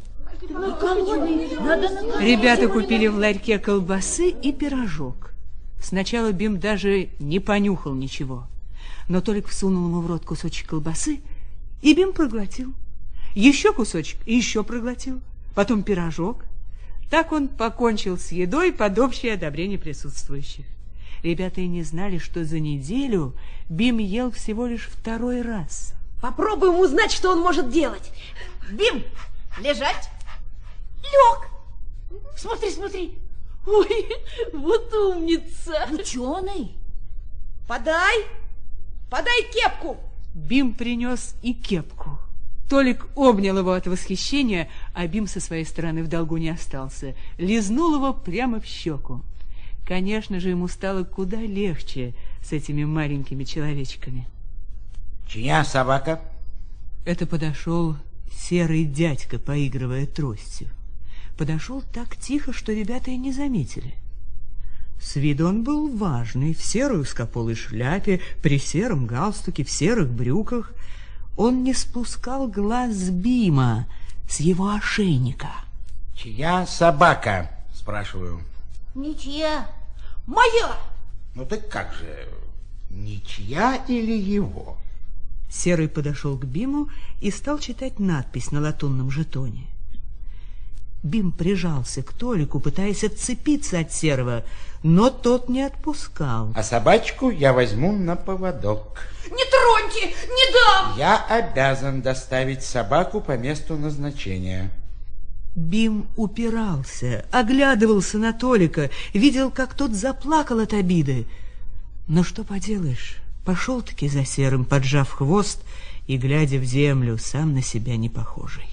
Ребята купили в ларьке колбасы и пирожок. Сначала Бим даже не понюхал ничего, но Толик всунул ему в рот кусочек колбасы, и Бим проглотил. Еще кусочек и еще проглотил. Потом пирожок. Так он покончил с едой под общее одобрение присутствующих. Ребята и не знали, что за неделю Бим ел всего лишь второй раз. Попробуем узнать, что он может делать. Бим, лежать. Лег. Смотри, смотри. Ой, вот умница. Ученый. Подай. Подай кепку. Бим принес и кепку. Толик обнял его от восхищения, а Бим со своей стороны в долгу не остался. Лизнул его прямо в щеку. Конечно же, ему стало куда легче с этими маленькими человечками. Чья собака? Это подошел серый дядька, поигрывая тростью. Подошел так тихо, что ребята и не заметили. С виду он был важный, в серой узкополой шляпе, при сером галстуке, в серых брюках. Он не спускал глаз с Бима, с его ошейника. Чья собака, спрашиваю? Ничья. Моя. Ну так как же, ничья или его? Серый подошел к Биму и стал читать надпись на латунном жетоне. Бим прижался к Толику, пытаясь отцепиться от Серого, но тот не отпускал. А собачку я возьму на поводок. Не троньте, не дам! Я обязан доставить собаку по месту назначения. Бим упирался, оглядывался на Толика, видел, как тот заплакал от обиды. Но что поделаешь, пошел-таки за Серым, поджав хвост и глядя в землю, сам на себя не похожий.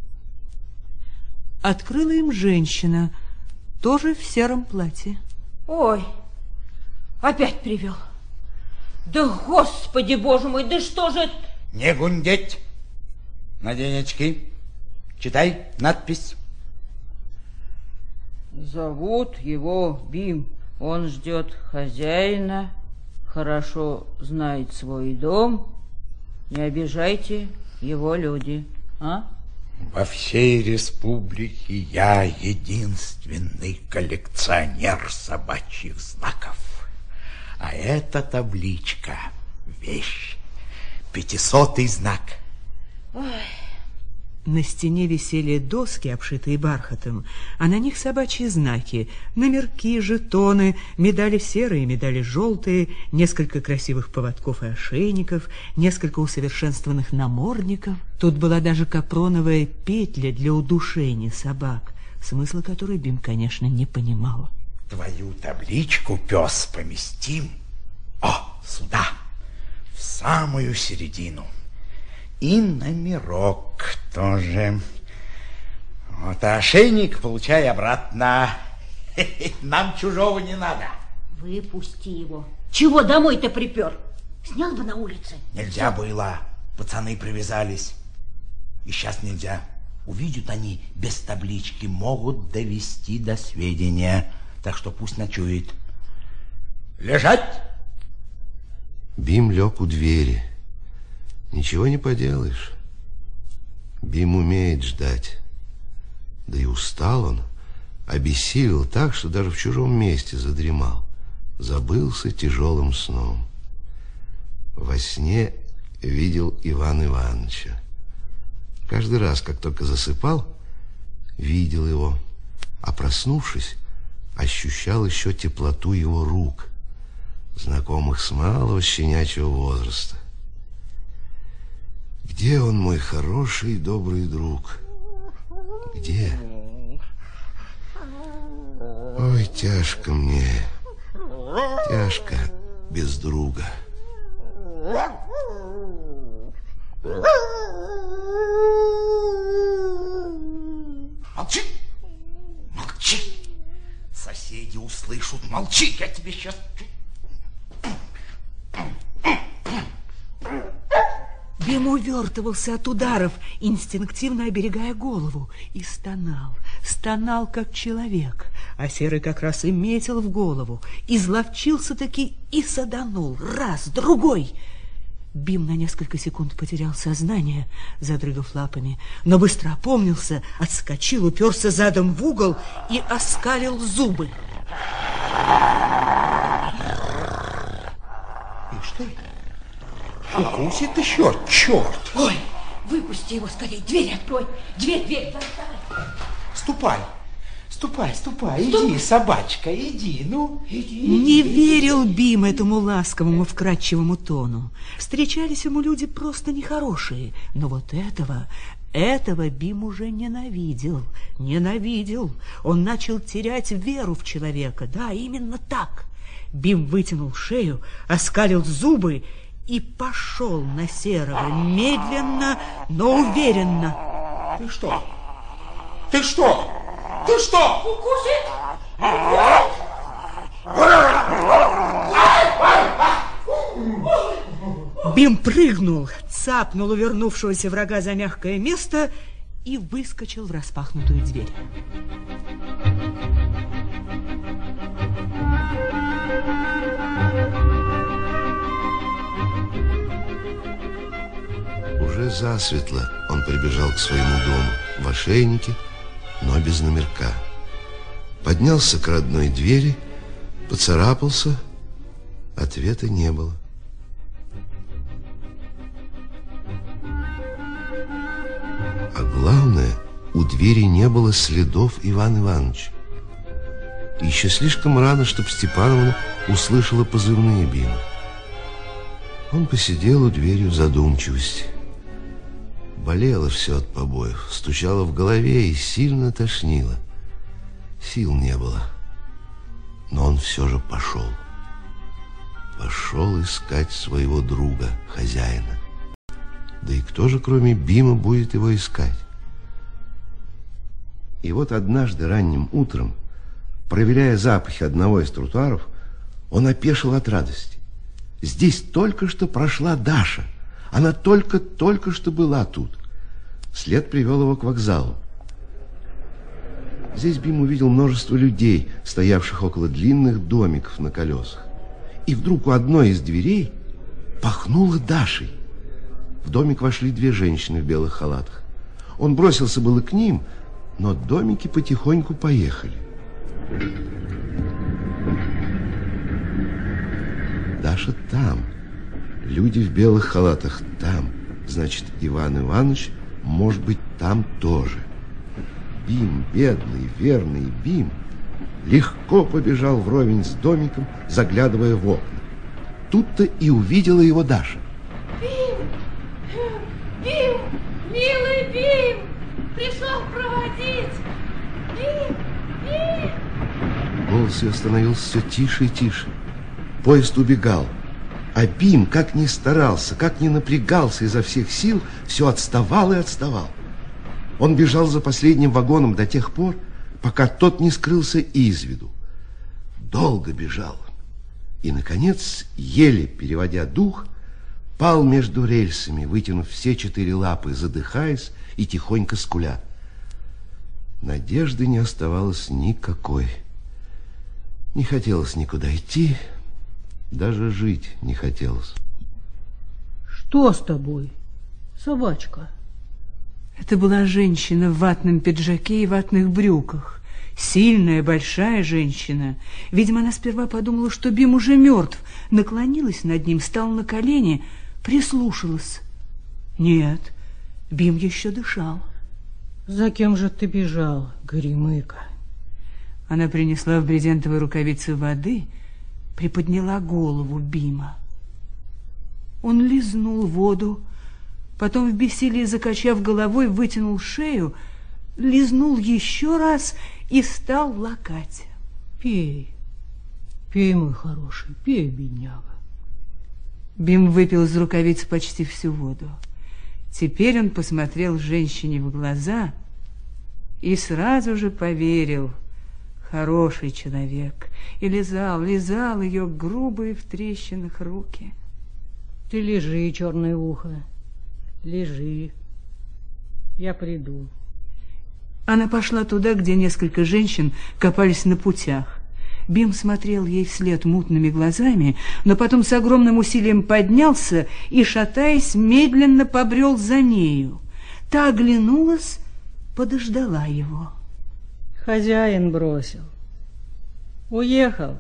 Открыла им женщина, тоже в сером платье. Ой, опять привел. Да, Господи, Боже мой, да что же это? Не гундеть. Надень очки. Читай надпись. Зовут его Бим. Он ждет хозяина, хорошо знает свой дом. Не обижайте его, люди. А? Во всей республике я единственный коллекционер собачьих знаков. А эта табличка — вещь. Пятисотый знак. Ой. На стене висели доски, обшитые бархатом, а на них собачьи знаки, номерки, жетоны, медали серые, медали желтые, несколько красивых поводков и ошейников, несколько усовершенствованных намордников. Тут была даже капроновая петля для удушения собак, смысла которой Бим, конечно, не понимал. Твою табличку, пес, поместим, о, сюда, в самую середину. И номерок тоже. Вот, а ошейник получай обратно. Нам чужого не надо. Выпусти его. Чего домой-то припер? Снял бы на улице. Нельзя было. Пацаны привязались. И сейчас нельзя. Увидят они без таблички, могут довести до сведения. Так что пусть ночует. Лежать! Бим лег у двери. Ничего не поделаешь. Бим умеет ждать. Да и устал он, обессилел так, что даже в чужом месте задремал. Забылся тяжелым сном. Во сне видел Ивана Ивановича. Каждый раз, как только засыпал, видел его, а проснувшись, ощущал еще теплоту его рук, знакомых с малого щенячьего возраста. Где он, мой хороший и добрый друг? Где? Ой, тяжко мне, тяжко без друга. Молчи! Молчи! Соседи услышат. Молчи, я тебе сейчас... Бим увертывался от ударов, инстинктивно оберегая голову, и стонал, стонал как человек. А Серый как раз и метил в голову, изловчился-таки и саданул. Раз, другой. Бим на несколько секунд потерял сознание, задрыгав лапами, но быстро опомнился, отскочил, уперся задом в угол и оскалил зубы. Ишь ты! Укусит еще, черт! Ой, выпусти его скорее, дверь открой. Дверь, дверь, давай, давай. Ступай, ступай, ступай, Ступ. Иди, собачка, иди, ну, иди. Не верил Бим этому ласковому, вкрадчивому тону. Встречались ему люди просто нехорошие, но вот этого... Этого Бим уже ненавидел, ненавидел. Он начал терять веру в человека, да, именно так. Бим вытянул шею, оскалил зубы и пошел на Серого медленно, но уверенно. Ты что? Ты что? Ты что? Укусит? Бим прыгнул, цапнул увернувшегося врага за мягкое место и выскочил в распахнутую дверь. Уже засветло он прибежал к своему дому в ошейнике, но без номерка. Поднялся к родной двери, поцарапался, ответа не было. А главное, у двери не было следов Ивана Ивановича. И еще слишком рано, чтобы Степановна услышала позывные Бима. Он посидел у двери в задумчивости. Болело все от побоев, стучало в голове и сильно тошнило. Сил не было, но он все же пошел. Пошел искать своего друга, хозяина. Да и кто же, кроме Бима, будет его искать? И вот однажды ранним утром, проверяя запахи одного из тротуаров, он опешил от радости. Здесь только что прошла Даша. Она только-только что была тут. След привел его к вокзалу. Здесь Бим увидел множество людей, стоявших около длинных домиков на колесах. И вдруг у одной из дверей пахнуло Дашей. В домик вошли две женщины в белых халатах. Он бросился было к ним, но домики потихоньку поехали. Даша там. Люди в белых халатах там. Значит, Иван Иванович может быть там тоже. Бим, бедный, верный Бим, легко побежал вровень с домиком, заглядывая в окна. Тут-то и увидела его Даша. Бим! Бим! Милый Бим! Пришел проводить! Бим! Бим! Голос ее становился все тише и тише. Поезд убегал. А Бим, как ни старался, как ни напрягался изо всех сил, все отставал и отставал. Он бежал за последним вагоном до тех пор, пока тот не скрылся из виду. Долго бежал и, наконец, еле переводя дух, пал между рельсами, вытянув все четыре лапы, задыхаясь и тихонько скуля. Надежды не оставалось никакой. Не хотелось никуда идти, даже жить не хотелось. Что с тобой, собачка? Это была женщина в ватном пиджаке и ватных брюках. Сильная, большая женщина. Видимо, она сперва подумала, что Бим уже мертв. Наклонилась над ним, стала на колени, прислушалась. Нет, Бим еще дышал. За кем же ты бежал, Горемыка? Она принесла в брезентовой рукавице воды, приподняла голову Бима. Он лизнул воду, потом в бессилии, закачав головой, вытянул шею, лизнул еще раз и стал лакать. Пей, пей, мой хороший, пей, бедняга. Бим выпил из рукавицы почти всю воду. Теперь он посмотрел женщине в глаза и сразу же поверил. Хороший человек. И лизал, лизал ее грубые в трещинах руки. Ты лежи, черное ухо, лежи. Я приду. Она пошла туда, где несколько женщин копались на путях. Бим смотрел ей вслед мутными глазами, но потом с огромным усилием поднялся и, шатаясь, медленно побрел за нею. Та оглянулась, подождала его. Хозяин бросил. Уехал.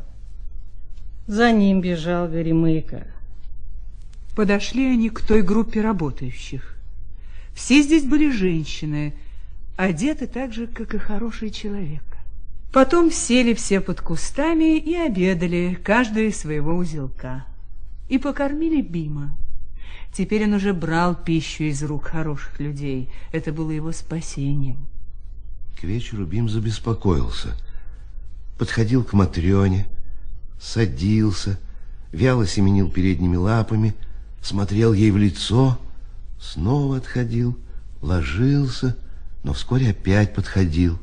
За ним бежал Горемыка. Подошли они к той группе работающих. Все здесь были женщины, одеты так же, как и хороший человек. Потом сели все под кустами и обедали, каждый из своего узелка. И покормили Бима. Теперь он уже брал пищу из рук хороших людей. Это было его спасением. К вечеру Бим забеспокоился. Подходил к Матрёне, садился, вяло семенил передними лапами, смотрел ей в лицо, снова отходил, ложился, но вскоре опять подходил.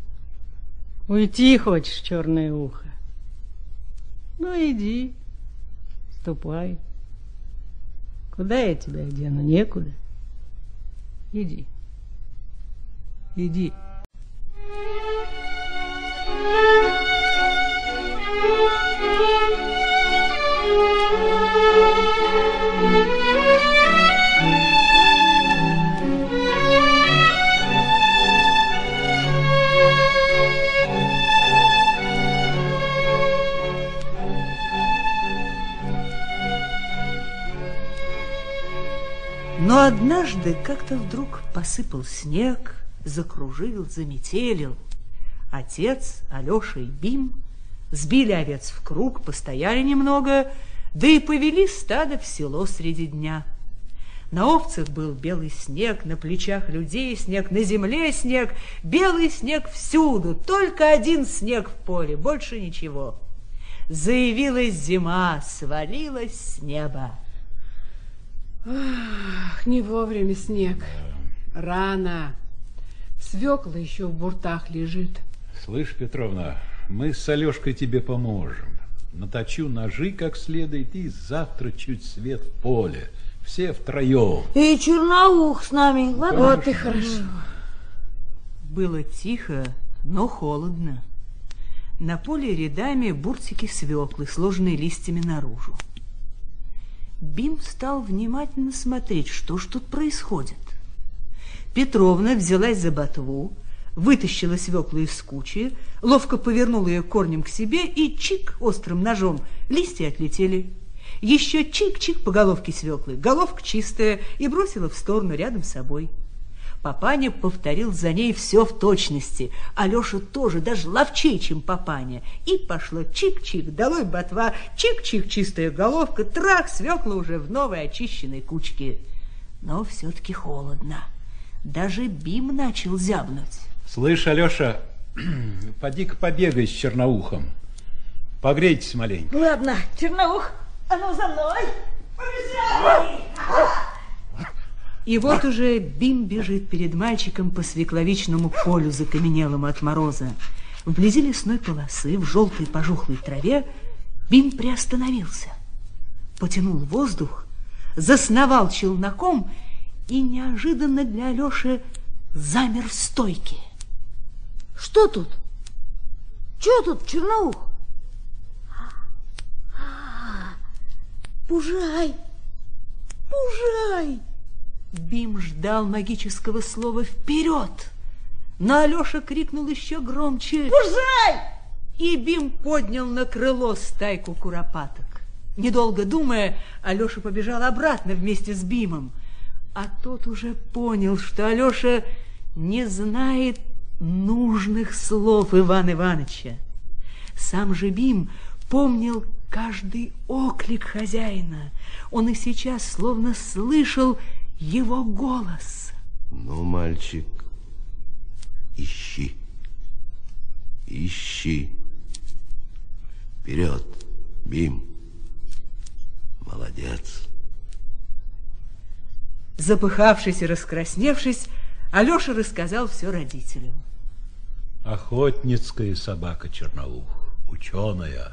Уйти хочешь, черное ухо? Ну, иди, ступай. Куда я тебя дену? Некуда. Иди, иди. Но однажды как-то вдруг посыпал снег, закружил, заметелил. Отец, Алеша и Бим сбили овец в круг, постояли немного, да и повели стадо в село среди дня. На овцах был белый снег, на плечах людей снег, на земле снег, белый снег всюду, только один снег в поле, больше ничего. Заявилась зима, свалилась с неба. Ах, не вовремя снег. Рано. Свекла еще в буртах лежит. Слышь, Петровна, мы с Алешкой тебе поможем. Наточу ножи как следует, и завтра чуть свет в поле. Все втроем. И Черноух с нами. Вот, вот и хорошо. Было тихо, но холодно. На поле рядами буртики свеклы, сложенные листьями наружу. Бим стал внимательно смотреть, что ж тут происходит. Петровна взялась за ботву, вытащила свеклу из кучи, ловко повернула ее корнем к себе и чик острым ножом. Листья отлетели. Еще чик-чик по головке свеклы, головка чистая, и бросила в сторону рядом с собой. Папаня повторил за ней все в точности. Алеша тоже, даже ловчей, чем папаня. И пошло чик-чик, долой ботва, чик-чик, чистая головка, трах, свекла уже в новой очищенной кучке. Но все-таки холодно. Даже Бим начал зябнуть. Слышь, Алеша, поди-ка побегай с Черноухом. Погрейтесь маленько. Ладно, Черноух, а ну за мной. Побежали! И вот уже Бим бежит перед мальчиком по свекловичному полю, закаменелому от мороза. Вблизи лесной полосы, в желтой пожухлой траве, Бим приостановился, потянул воздух, засновал челноком и неожиданно для Алёши замер в стойке. Что тут? Чё тут, Черноух? Пужай! Пужай! Бим ждал магического слова «вперед», но Алёша крикнул еще громче «Пужай!» И Бим поднял на крыло стайку куропаток. Недолго думая, Алёша побежал обратно вместе с Бимом, а тот уже понял, что Алёша не знает нужных слов Ивана Ивановича. Сам же Бим помнил каждый оклик хозяина. Он и сейчас словно слышал его голос. Ну, мальчик, ищи, ищи. Вперед, Бим. Молодец. Запыхавшись и раскрасневшись, Алёша рассказал все родителям. Охотницкая собака Черноух, ученая.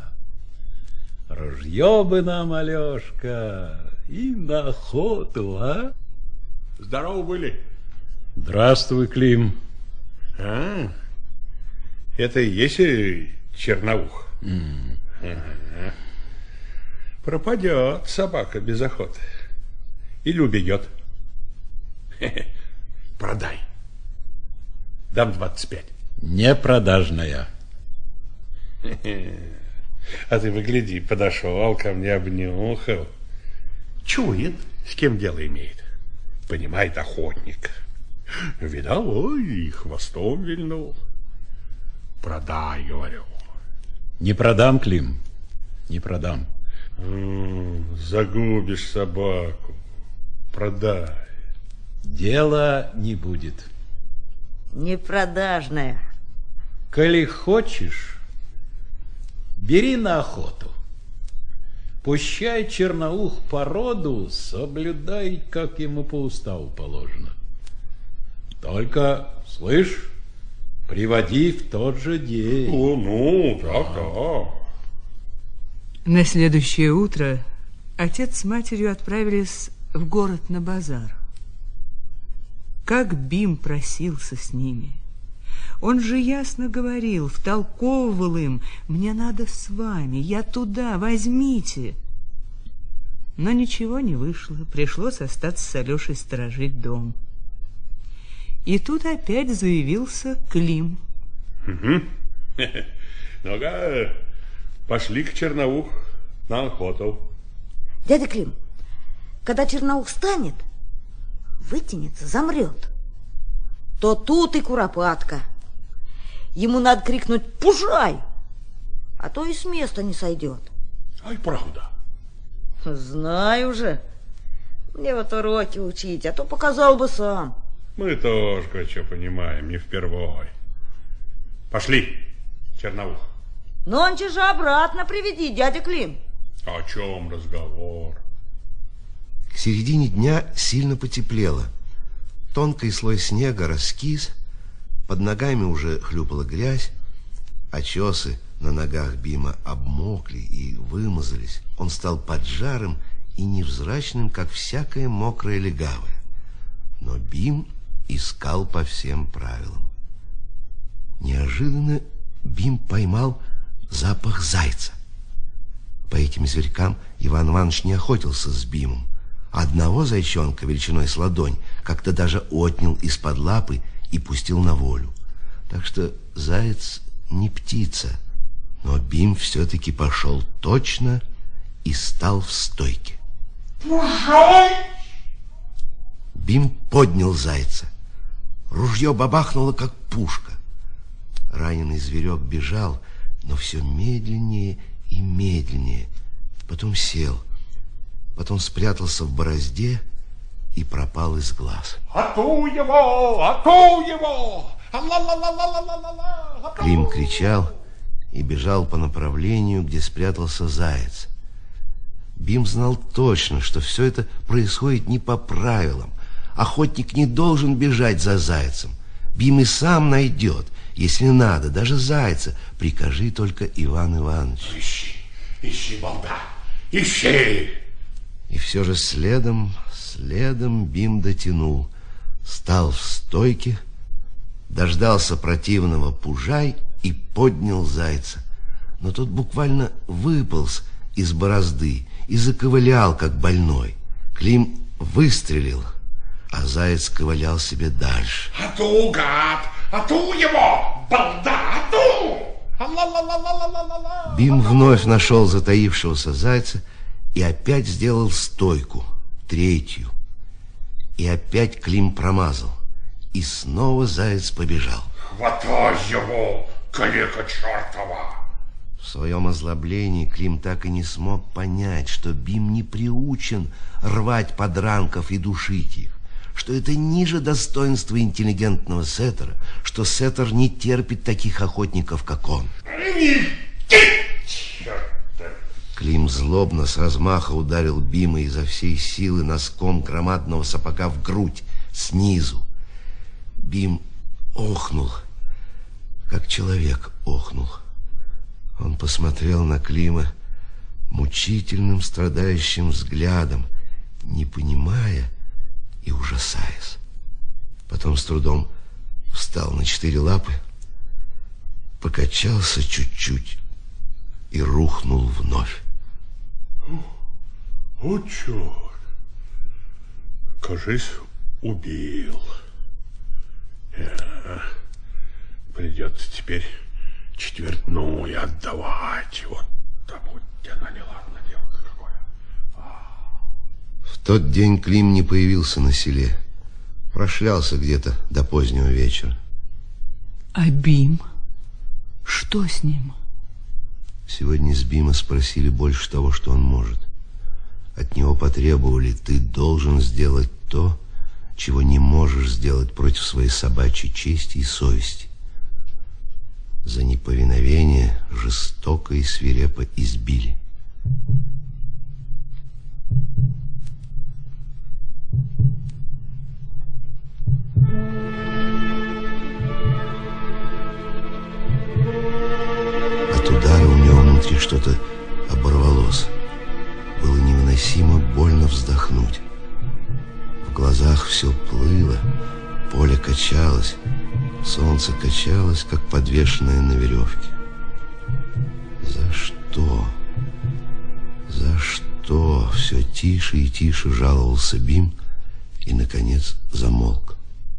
Ружье бы нам, Алёшка, и на охоту, а? Здорово были. Здравствуй, Клим. А, это и есть Черноух? Mm. Ага. Пропадет собака без охоты. Или убегет. Продай. Дам двадцать пять. Непродажная. А ты погляди, подошел ко мне, обнюхал. Чует, с кем дело имеет. Понимает охотник. Видал, ой, и хвостом вильнул. Продай, говорю. Не продам, Клим, не продам. М-м, загубишь собаку. Продай. Дела не будет. Непродажная. Коли хочешь, бери на охоту. Пущай Черноух породу соблюдай, как ему по уставу положено. Только, слышь, приводи в тот же день. О, ну, так-то. На следующее утро отец с матерью отправились в город на базар. Как Бим просился с ними. Он же ясно говорил, втолковывал им: мне надо с вами, я туда, возьмите. Но ничего не вышло, пришлось остаться с Алешей сторожить дом. И тут опять заявился Клим. Угу. Ну-ка, пошли к Черноух на охоту. Дядя Клим, когда Черноух встанет, вытянется, замрет, то тут и куропатка. Ему надо крикнуть «Пужай!», а то и с места не сойдет. Ай, правда. Знаю же. Мне вот уроки учить, а то показал бы сам. Мы тоже кое-что понимаем, не впервой. Пошли, Черноух. Нонче же обратно приведи, дядя Клим. О чем разговор? К середине дня сильно потеплело. Тонкий слой снега раскис, под ногами уже хлюпала грязь, очесы на ногах Бима обмокли и вымазались. Он стал поджарым и невзрачным, как всякое мокрое легавое. Но Бим искал по всем правилам. Неожиданно Бим поймал запах зайца. По этим зверькам Иван Иванович не охотился с Бимом. Одного зайчонка величиной с ладонь как-то даже отнял из-под лапы и пустил на волю. Так что заяц не птица, но Бим все-таки пошел точно и стал в стойке. Бим поднял зайца. Ружье бабахнуло, как пушка. Раненый зверек бежал, но все медленнее и медленнее. Потом сел, потом спрятался в борозде и пропал из глаз. Ату его! Ату его! Клим кричал и бежал по направлению, где спрятался заяц. Бим знал точно, что все это происходит не по правилам, Охотник не должен бежать за зайцем. Бим и сам найдет, если надо, даже зайца. Прикажи только, Иван Иванович. Ищи, ищи, балда, ищи. И все же следом, следом Бим дотянул. Стал в стойке, дождался противного пужай и поднял зайца. Но тот буквально выполз из борозды и заковылял, как больной. Клим выстрелил, а заяц ковылял себе дальше. Ату, гад! Ату его! Балда! Ату! Бим вновь нашел затаившегося зайца и опять сделал стойку, третью. И опять Клим промазал. И снова заяц побежал. Хватай его, калека чертова! В своем озлоблении Клим так и не смог понять, что Бим не приучен рвать подранков и душить их, что это ниже достоинства интеллигентного сеттера, что сеттер не терпит таких охотников, как он. Клим злобно с размаха ударил Бима изо всей силы носком громадного сапога в грудь снизу. Бим охнул, как человек охнул. Он посмотрел на Клима мучительным страдающим взглядом, не понимая и ужасаясь. Потом с трудом встал на четыре лапы, покачался чуть-чуть и рухнул вновь. О, черт! Кажись, убил. Э, придется теперь четвертную отдавать. Вот тому она неладно дело какое. В тот день Клим не появился на селе. Прошлялся где-то до позднего вечера. А Бим? Что с ним? Сегодня с Бима спросили больше того, что он может. От него потребовали: ты должен сделать то, чего не можешь сделать против своей собачьей чести и совести. За неповиновение жестоко и свирепо избили. От удара у него внутри что-то оборвалось. Было невыносимо больно вздохнуть. В глазах все плыло, поле качалось, солнце качалось, как подвешенное на веревке. За что? За что? Все тише и тише жаловался Бим и, наконец, замолк.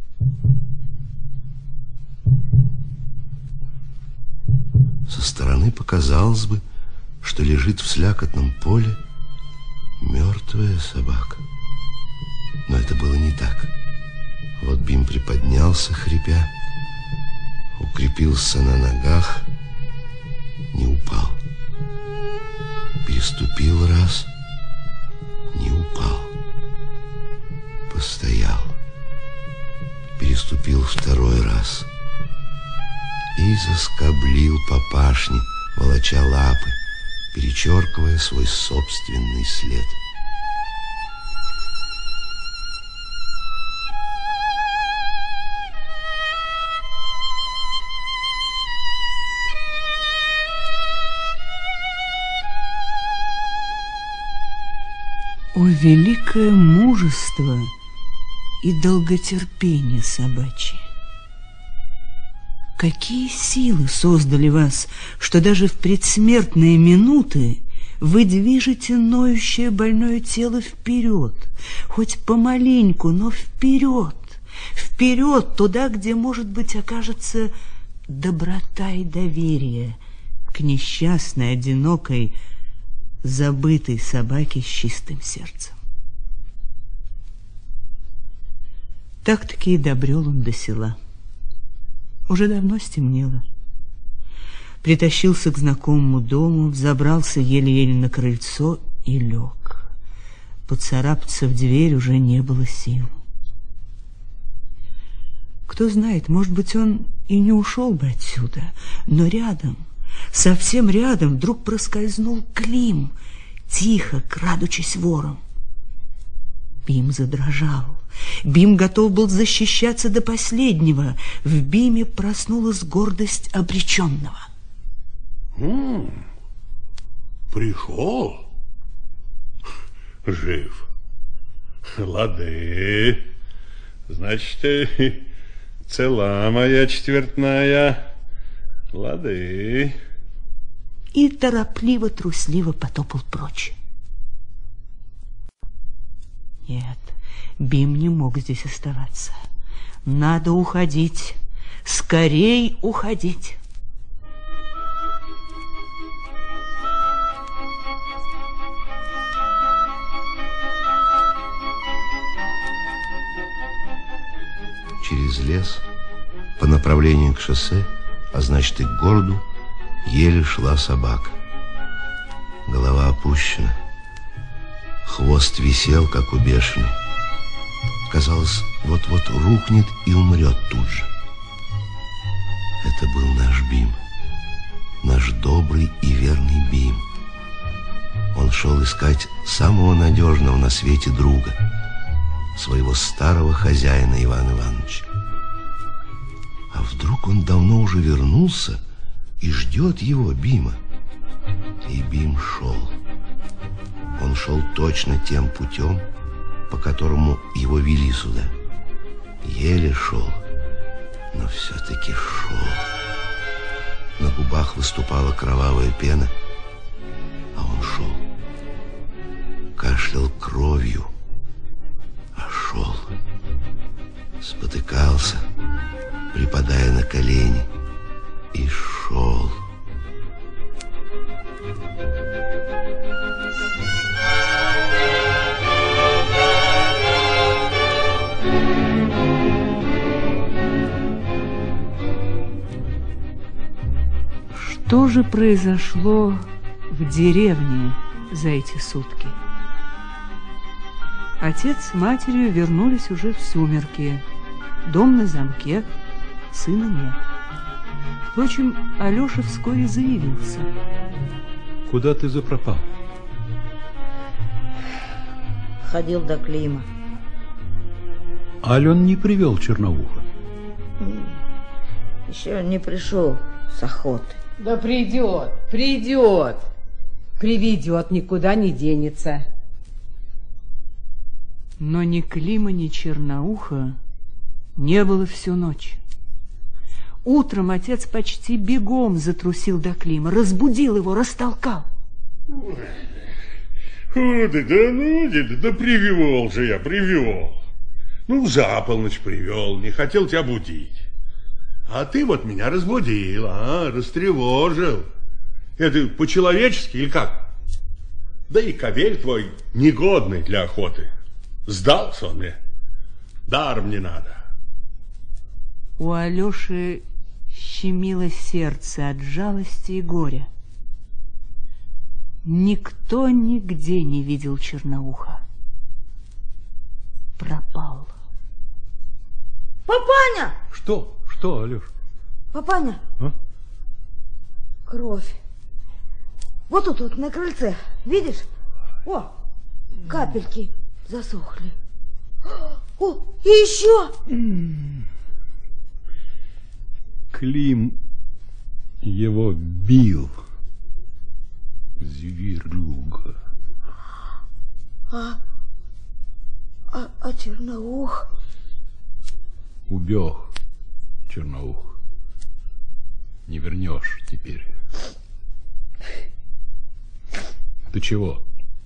Со стороны показалось бы, что лежит в слякотном поле мертвая собака. Но это было не так. Вот Бим приподнялся, хрипя, укрепился на ногах, не упал. Переступил раз, не упал. Постоял. Переступил второй раз и заскоблил по пашне, волоча лапы, перечеркивая свой собственный след. О, великое мужество и долготерпение собачье! Какие силы создали вас, что даже в предсмертные минуты вы движете ноющее больное тело вперед, хоть помаленьку, но вперед, вперед, туда, где, может быть, окажется доброта и доверие к несчастной, одинокой, забытой собаке с чистым сердцем. Так-таки и добрел он до села. Уже давно стемнело. Притащился к знакомому дому, взобрался еле-еле на крыльцо и лег. Поцарапаться в дверь уже не было сил. Кто знает, может быть, он и не ушел бы отсюда, но рядом, совсем рядом, вдруг проскользнул Клим, тихо, крадучись вором. Бим задрожал. Бим готов был защищаться до последнего. В Биме проснулась гордость обреченного. М-м, пришел? Жив. Лады. Значит, цела моя четвертная. Лады. И торопливо-трусливо потопал прочь. Нет, Бим не мог здесь оставаться. Надо уходить. Скорей уходить. Через лес, по направлению к шоссе, а значит и к городу, еле шла собака. Голова опущена. Хвост висел, как у бешеной. Казалось, вот-вот рухнет и умрет тут же. Это был наш Бим. Наш добрый и верный Бим. Он шел искать самого надежного на свете друга, своего старого хозяина Ивана Ивановича. А вдруг он давно уже вернулся и ждет его, Бима? И Бим шел. Он шел точно тем путем, по которому его вели сюда. Еле шел, но все-таки шел. На губах выступала кровавая пена, а он шел. Кашлял кровью, а шел. Спотыкался, припадая на колени, и шел. Что же произошло в деревне за эти сутки? Отец с матерью вернулись уже в сумерки. Дом на замке, сына нет. Впрочем, Алеша вскоре заявился. Куда ты запропал? Ходил до Клима. Ален не привел Черноуха? Еще не пришел с охоты. Да придет, придет. Приведет, никуда не денется. Но ни Клима, ни Черноуха не было всю ночь. Утром отец почти бегом затрусил до Клима, разбудил его, растолкал. Ой, да, да, ну, да, да привел же я, привел. Ну, за полночь привел, не хотел тебя будить. А ты вот меня разбудил, а, растревожил. Это по-человечески или как? Да и кобель твой негодный для охоты. Сдался он мне. Даром не надо. У Алеши щемило сердце от жалости и горя. Никто нигде не видел Черноуха. Пропал. Папаня! Что? Что, Алеш? Папаня! А? Кровь. Вот тут вот на крыльце. Видишь? О, капельки засохли. О, и еще! Клим его бил. Зверюга. А, а, а Черноух? Убег Черноух. Не вернешь теперь. Ты чего?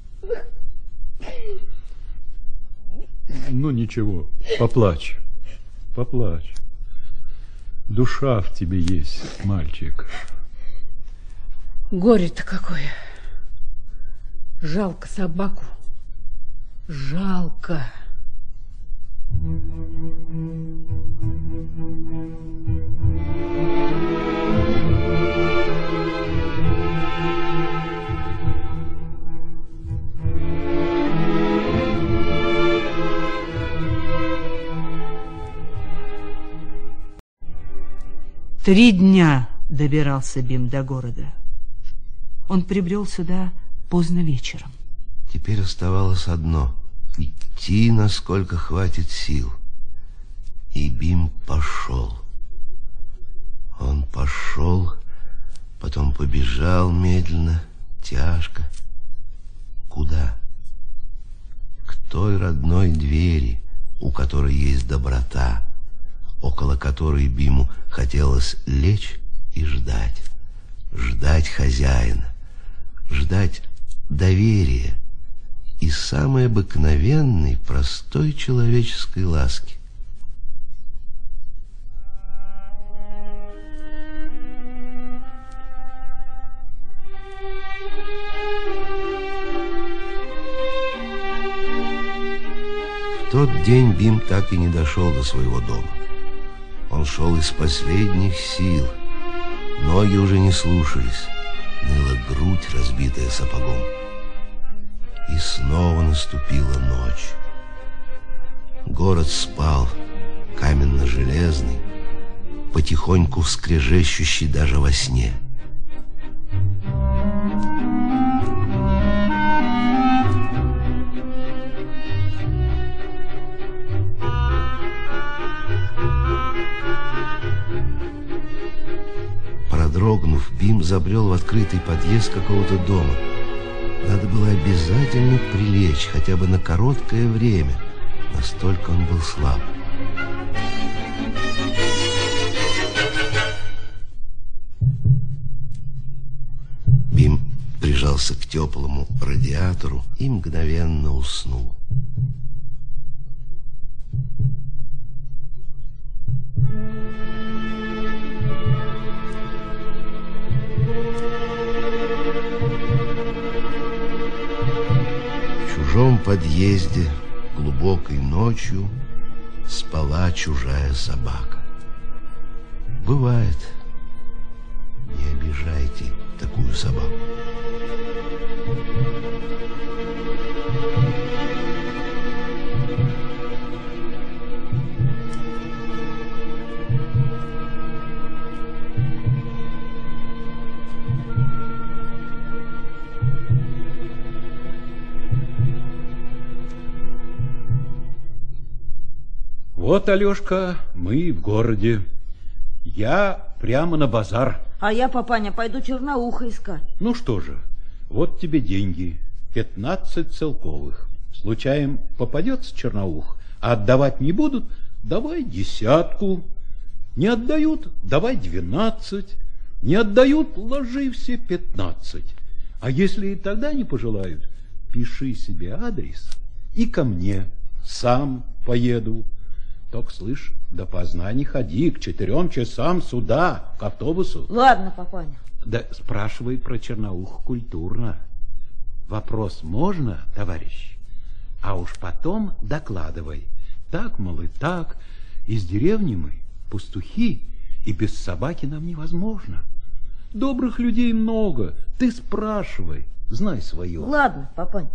Ну ничего, поплачь, поплачь. Душа в тебе есть, мальчик. Горе-то какое. Жалко собаку. Жалко. Три дня добирался Бим до города. Он прибрел сюда поздно вечером. Теперь оставалось одно идти, насколько хватит сил. И Бим пошел. Он пошел, потом побежал медленно, тяжко. Куда? К той родной двери, у которой есть доброта, около которой Биму хотелось лечь и ждать. Ждать хозяина, ждать доверия и самой обыкновенной, простой человеческой ласки. В тот день Бим так и не дошел до своего дома. Он шел из последних сил. Ноги уже не слушались, ныла грудь, разбитая сапогом. И снова наступила ночь. Город спал, каменно-железный, потихоньку скрежещущий даже во сне. Продрогнув, Бим забрел в открытый подъезд какого-то дома. Надо было обязательно прилечь, хотя бы на короткое время. Настолько он был слаб. Бим прижался к теплому радиатору и мгновенно уснул. В чужом подъезде глубокой ночью спала чужая собака. Бывает. Не обижайте такую собаку. Вот, Алешка, мы и в городе. Я прямо на базар. А я, папаня, пойду черноуха искать. Ну что же, вот тебе деньги. Пятнадцать целковых. Случаем попадется черноух, а отдавать не будут, давай десятку. Не отдают, давай двенадцать. Не отдают, ложи все пятнадцать. А если и тогда не пожелают, пиши себе адрес и ко мне. Сам поеду. Только, слышь, допоздна не ходи, к четырем часам сюда, к автобусу. Ладно, папаня. Да спрашивай про черноух культурно. Вопрос можно, товарищ? А уж потом докладывай. Так, мол, и так. Из деревни мы, пастухи, и без собаки нам невозможно. Добрых людей много, ты спрашивай, знай свое. Ладно, папань.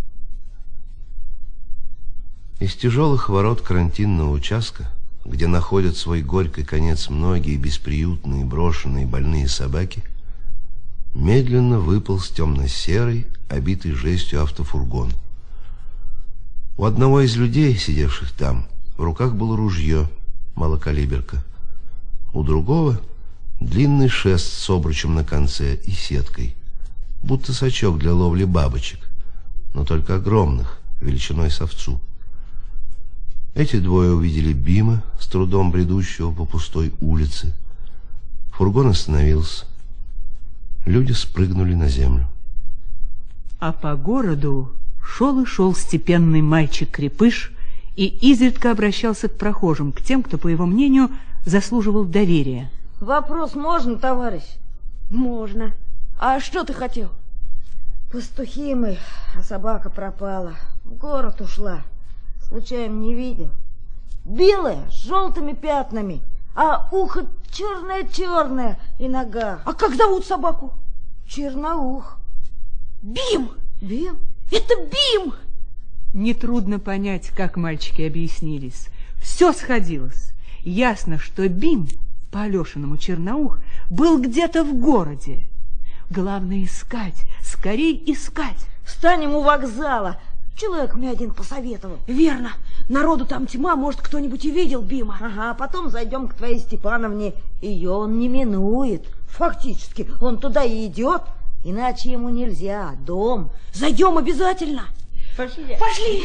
Из тяжелых ворот карантинного участка, где находят свой горький конец многие бесприютные, брошенные, больные собаки, медленно выполз темно-серый, обитый жестью автофургон. У одного из людей, сидевших там, в руках было ружье, малокалиберка. У другого длинный шест с обручем на конце и сеткой, будто сачок для ловли бабочек, но только огромных, величиной с овцу. Эти двое увидели Бима, с трудом бредущего по пустой улице. Фургон остановился. Люди спрыгнули на землю. А по городу шел и шел степенный мальчик-крепыш и изредка обращался к прохожим, к тем, кто, по его мнению, заслуживал доверия. Вопрос можно, товарищ? Можно. А что ты хотел? Пастухи мы, а собака пропала. В город ушла. Случайно не видел. Белая, с желтыми пятнами, а ухо черное-черное и нога. А как зовут собаку? Черноух. Бим! Бим? Это Бим! Нетрудно понять, как мальчики объяснились. Все сходилось. Ясно, что Бим, по Алешиному Черноух, был где-то в городе. Главное искать, скорей искать. Встанем у вокзала. Человек мне один посоветовал. Верно. Народу там тьма, может, кто-нибудь и видел Бима. Ага, а потом зайдем к твоей Степановне. Ее он не минует. Фактически, он туда и идет. Иначе ему нельзя. Дом. Зайдем обязательно. Пошли. Пошли.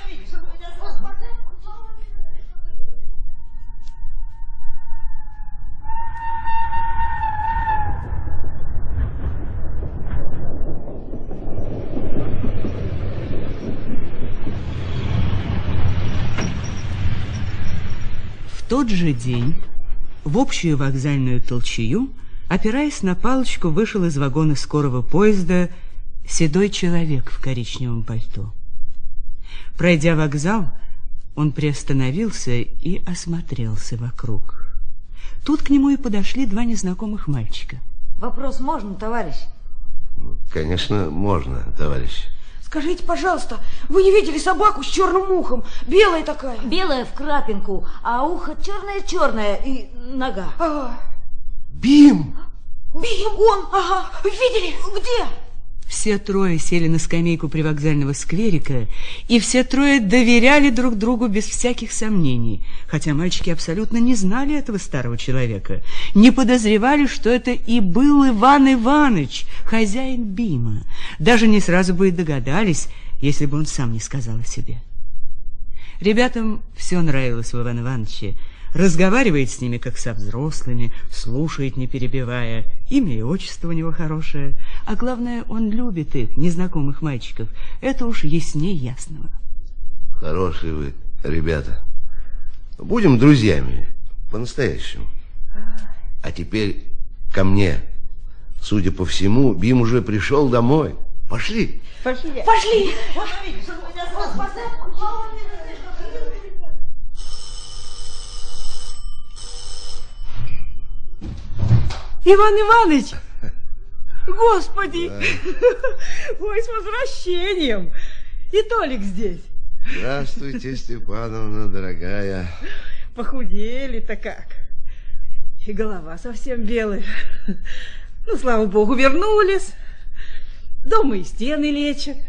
В тот же день в общую вокзальную толчею, опираясь на палочку, вышел из вагона скорого поезда седой человек в коричневом пальто. Пройдя вокзал, он приостановился и осмотрелся вокруг. Тут к нему и подошли два незнакомых мальчика. Вопрос можно, товарищ? Конечно, можно, товарищ. Скажите, пожалуйста, вы не видели собаку с черным ухом? Белая такая. Белая в крапинку, а ухо черное-черное и нога. Ага. Бим! Бим, он, ага. Видели? Где? Все трое сели на скамейку привокзального скверика, и все трое доверяли друг другу без всяких сомнений, хотя мальчики абсолютно не знали этого старого человека, не подозревали, что это и был Иван Иваныч, хозяин Бима. Даже не сразу бы и догадались, если бы он сам не сказал о себе. Ребятам все нравилось в Ивана Ивановиче. Разговаривает с ними, как со взрослыми, слушает, не перебивая. Имя и отчество у него хорошее. А главное, он любит их, незнакомых мальчиков. Это уж ясней ясного. Хорошие вы, ребята. Будем друзьями, по-настоящему. А теперь ко мне. Судя по всему, Бим уже пришел домой. Пошли. Пошли. Пошли. Иван Иванович! Господи! Ой, с возвращением! И Толик здесь. Здравствуйте, Степановна, дорогая. Похудели-то как. И голова совсем белая. Ну, слава богу, вернулись. Дома и стены лечат.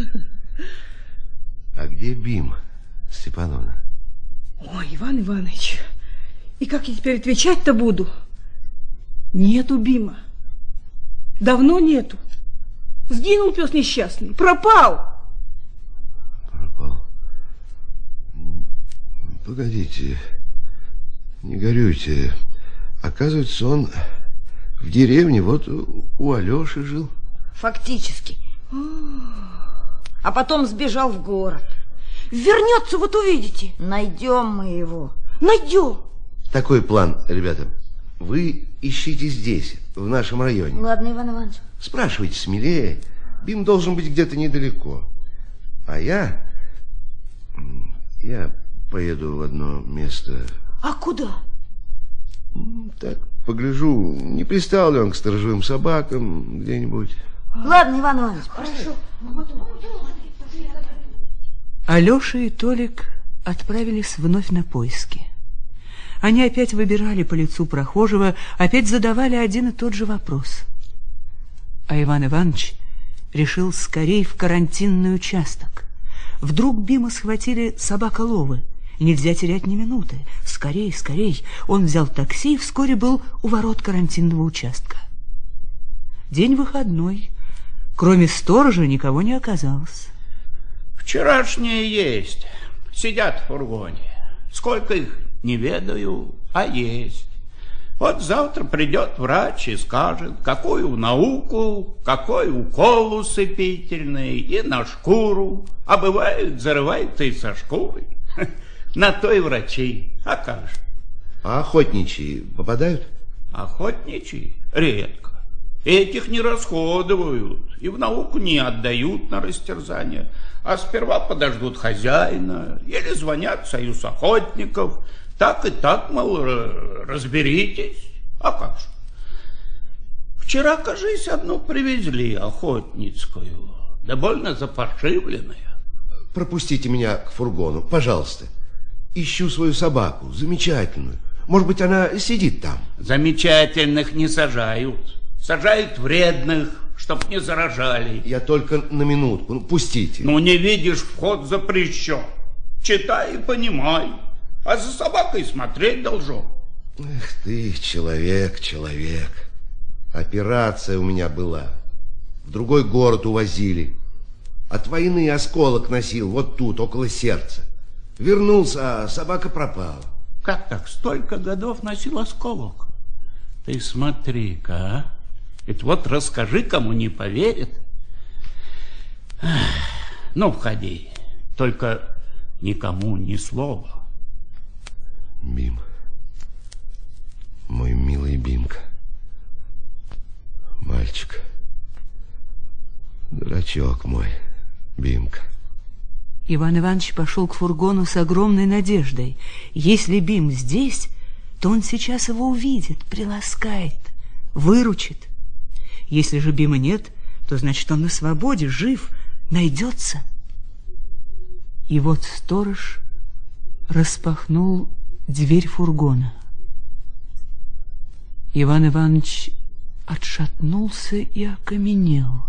А где Бим, Степановна? Ой, Иван Иванович, и как я теперь отвечать-то буду? Нету Бима. Давно нету. Сгинул пес несчастный. Пропал. Пропал. Погодите. Не горюйте. Оказывается, он в деревне вот у Алёши жил. Фактически. А потом сбежал в город. Вернется, вот увидите. Найдем мы его. Найдем. Такой план, ребята. Вы ищите здесь, в нашем районе. Ладно, Иван Иванович. Спрашивайте смелее. Бим должен быть где-то недалеко. А я... Я поеду в одно место. А куда? Так, погляжу, не пристал ли он к сторожевым собакам где-нибудь. Ладно, Иван Иванович, прошу. Алёша и Толик отправились вновь на поиски. Они опять выбирали по лицу прохожего, опять задавали один и тот же вопрос. А Иван Иванович решил скорей в карантинный участок. Вдруг Бима схватили собаколовы. Нельзя терять ни минуты. Скорей, скорей. Он взял такси и вскоре был у ворот карантинного участка. День выходной. Кроме сторожа никого не оказалось. Вчерашние есть. Сидят в фургоне. Сколько их, не ведаю, а есть. Вот завтра придет врач и скажет, какую науку, какой укол усыпительный и на шкуру. А бывает, зарывает и со шкурой. На то и врачи. А как же? А охотничьи попадают? Охотничьи? Редко. Этих не расходуют и в науку не отдают на растерзание, а сперва подождут хозяина или звонят в союз охотников. Так и так, мол, разберитесь. А как же? Вчера, кажись, одну привезли охотницкую, да больно запаршивленная. Пропустите меня к фургону, пожалуйста. Ищу свою собаку, замечательную. Может быть, она сидит там. Замечательных не сажают. Сажают вредных, чтоб не заражали. Я только на минутку, ну пустите. Ну не видишь, вход запрещен. Читай и понимай. А за собакой смотреть должен. Эх ты, человек, человек. Операция у меня была. В другой город увозили. От войны осколок носил вот тут, около сердца. Вернулся, а собака пропала. Как так? Столько годов носил осколок. Ты смотри-ка, а? Ведь вот расскажи, кому не поверит. Ну, входи. Только никому ни слова. Бим. Мой милый Бимка. Мальчик. Дурачок мой, Бимка. Иван Иванович пошел к фургону с огромной надеждой. Если Бим здесь, то он сейчас его увидит, приласкает, выручит. Если же Бима нет, то значит он на свободе, жив, найдется. И вот сторож распахнул дверь фургона. Иван Иванович отшатнулся и окаменел.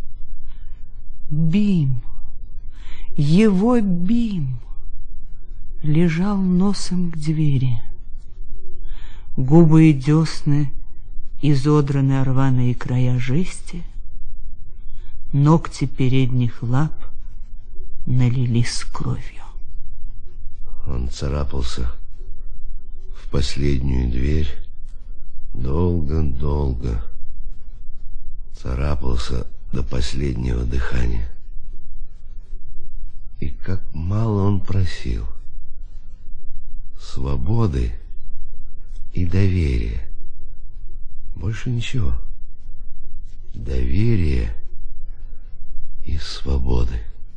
Бим, его Бим, лежал носом к двери. Губы и десны изодраны рваные края жести, ногти передних лап налились кровью. Он царапался в последнюю дверь, долго-долго царапался до последнего дыхания. И как мало он просил свободы и доверия. Больше ничего. Доверие и свободы.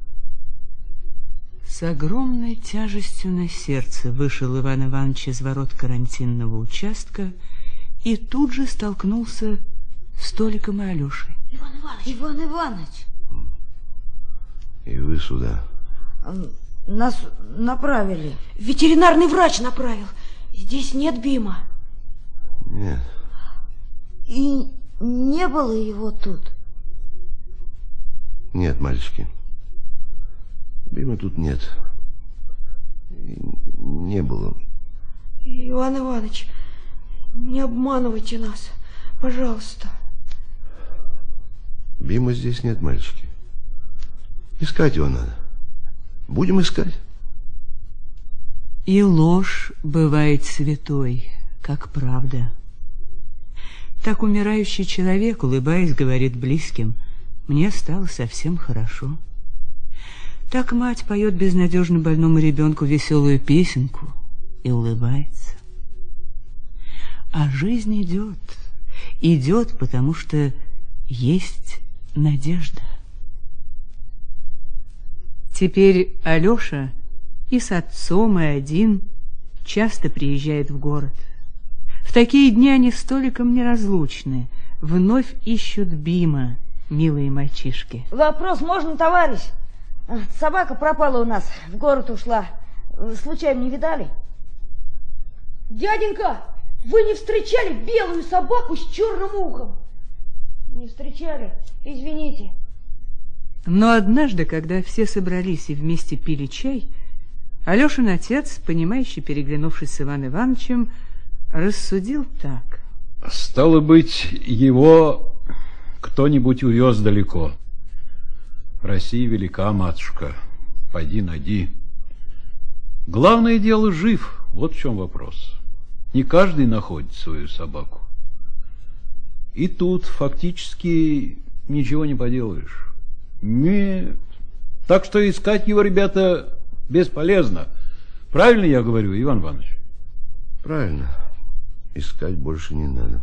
С огромной тяжестью на сердце вышел Иван Иванович из ворот карантинного участка и тут же столкнулся с Толиком и Алешей. Иван Иванович! Иван Иванович! И вы сюда? Нас направили. Ветеринарный врач направил. Здесь нет Бима. Нет. И не было его тут? Нет, мальчики. Бима тут нет. И не было. Иван Иванович, не обманывайте нас, пожалуйста. Бима здесь нет, мальчики. Искать его надо. Будем искать. И ложь бывает святой, как правда. Так умирающий человек, улыбаясь, говорит близким: «Мне стало совсем хорошо». Так мать поет безнадежно больному ребенку веселую песенку и улыбается. А жизнь идет, идет, потому что есть надежда. Теперь Алеша и с отцом, и один часто приезжает в город. В такие дни они с Толиком неразлучны, вновь ищут Бима, милые мальчишки. Вопрос можно, товарищ? Собака пропала у нас, в город ушла. Случайно не видали? Дяденька, вы не встречали белую собаку с черным ухом? Не встречали? Извините. Но однажды, когда все собрались и вместе пили чай, Алешин отец, понимающе переглянувшись с Иваном Ивановичем, рассудил так. Стало быть, его кто-нибудь увез далеко. Россия велика, матушка, пойди найди. Главное дело, жив, вот в чем вопрос. Не каждый находит свою собаку. И тут фактически ничего не поделаешь. Нет. Так что искать его, ребята, бесполезно. Правильно я говорю, Иван Иванович? Правильно. Искать больше не надо.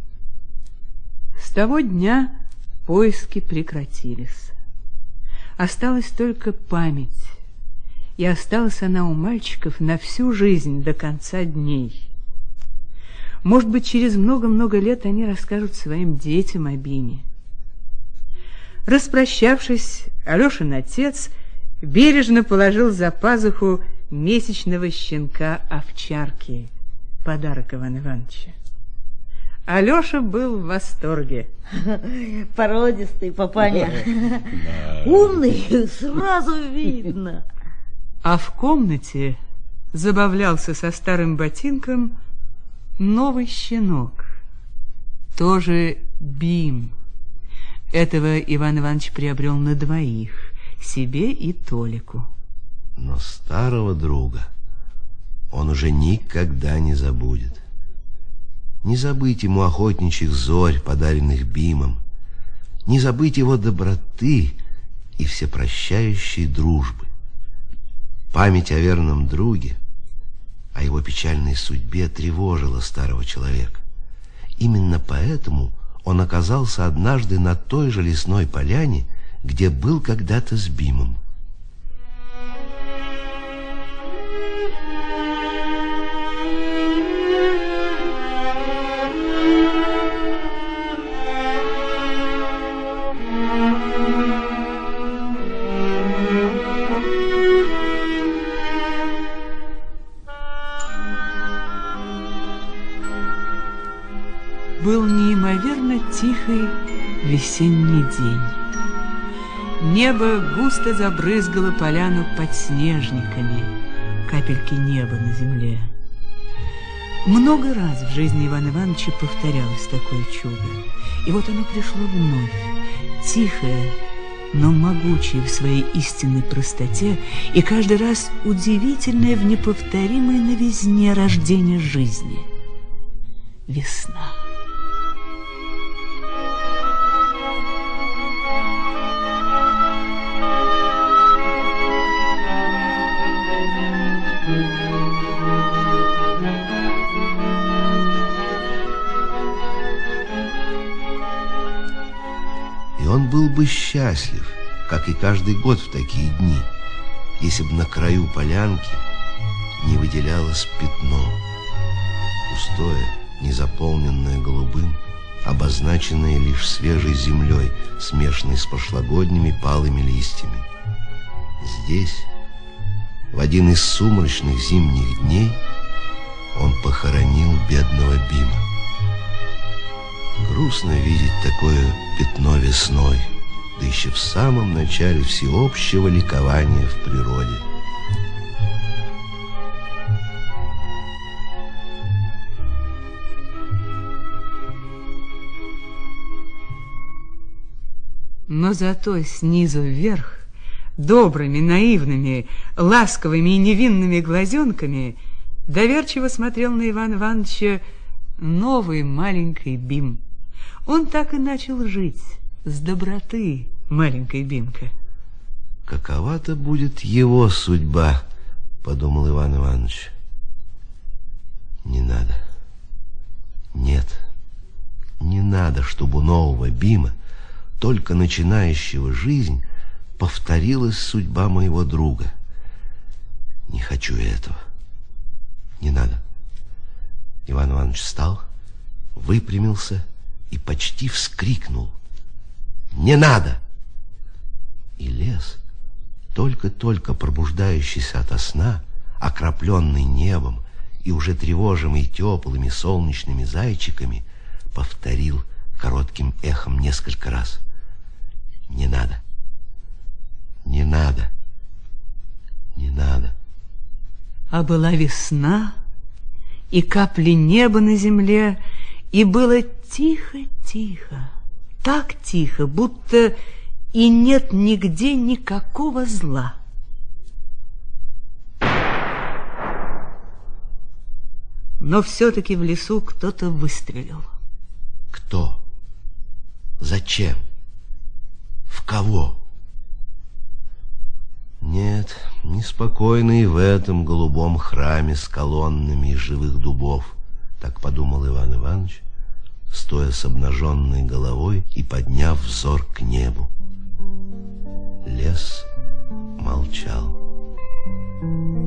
С того дня поиски прекратились. Осталась только память, и осталась она у мальчиков на всю жизнь до конца дней. Может быть, через много-много лет они расскажут своим детям о Биме. Распрощавшись, Алешин отец бережно положил за пазуху месячного щенка овчарки, подарок Ивана Ивановича. Алеша был в восторге. Породистый папаня. Умный, сразу видно. А в комнате забавлялся со старым ботинком новый щенок. Тоже Бим. Этого Иван Иванович приобрел на двоих, себе и Толику. Но старого друга он уже никогда не забудет. Не забыть ему охотничьих зорь, подаренных Бимом, не забыть его доброты и всепрощающей дружбы. Память о верном друге, о его печальной судьбе тревожила старого человека. Именно поэтому он оказался однажды на той же лесной поляне, где был когда-то с Бимом. Был неимоверно тихий весенний день. Небо густо забрызгало поляну подснежниками, капельки неба на земле. Много раз в жизни Ивана Ивановича повторялось такое чудо. И вот оно пришло вновь, тихое, но могучее в своей истинной простоте, и каждый раз удивительное в неповторимой новизне рождения жизни. Весна. Он был бы счастлив, как и каждый год в такие дни, если бы на краю полянки не выделялось пятно, пустое, незаполненное голубым, обозначенное лишь свежей землей, смешанной с прошлогодними палыми листьями. Здесь, в один из сумрачных зимних дней, он похоронил бедного Бима. Грустно видеть такое пятно весной, да еще в самом начале всеобщего ликования в природе. Но зато снизу вверх, добрыми, наивными, ласковыми и невинными глазенками доверчиво смотрел на Ивана Ивановича новый маленький Бим. Он так и начал жить с доброты, маленькой Бимка. Какова-то будет его судьба, подумал Иван Иванович. Не надо. Нет, не надо, чтобы у нового Бима, только начинающего жизнь, повторилась судьба моего друга. Не хочу я этого. Не надо. Иван Иванович встал, выпрямился и почти вскрикнул: «Не надо!» И лес, только-только пробуждающийся ото сна, окропленный небом и уже тревожимый теплыми солнечными зайчиками, повторил коротким эхом несколько раз: «Не надо! Не надо! Не надо!» А была весна, и капли неба на земле, и было тихо-тихо, так тихо, будто и нет нигде никакого зла. Но все-таки в лесу кто-то выстрелил. Кто? Зачем? В кого? Нет, неспокойно и в этом голубом храме с колоннами из живых дубов, так подумал Иван Иванович, стоя с обнаженной головой и подняв взор к небу. Лес молчал.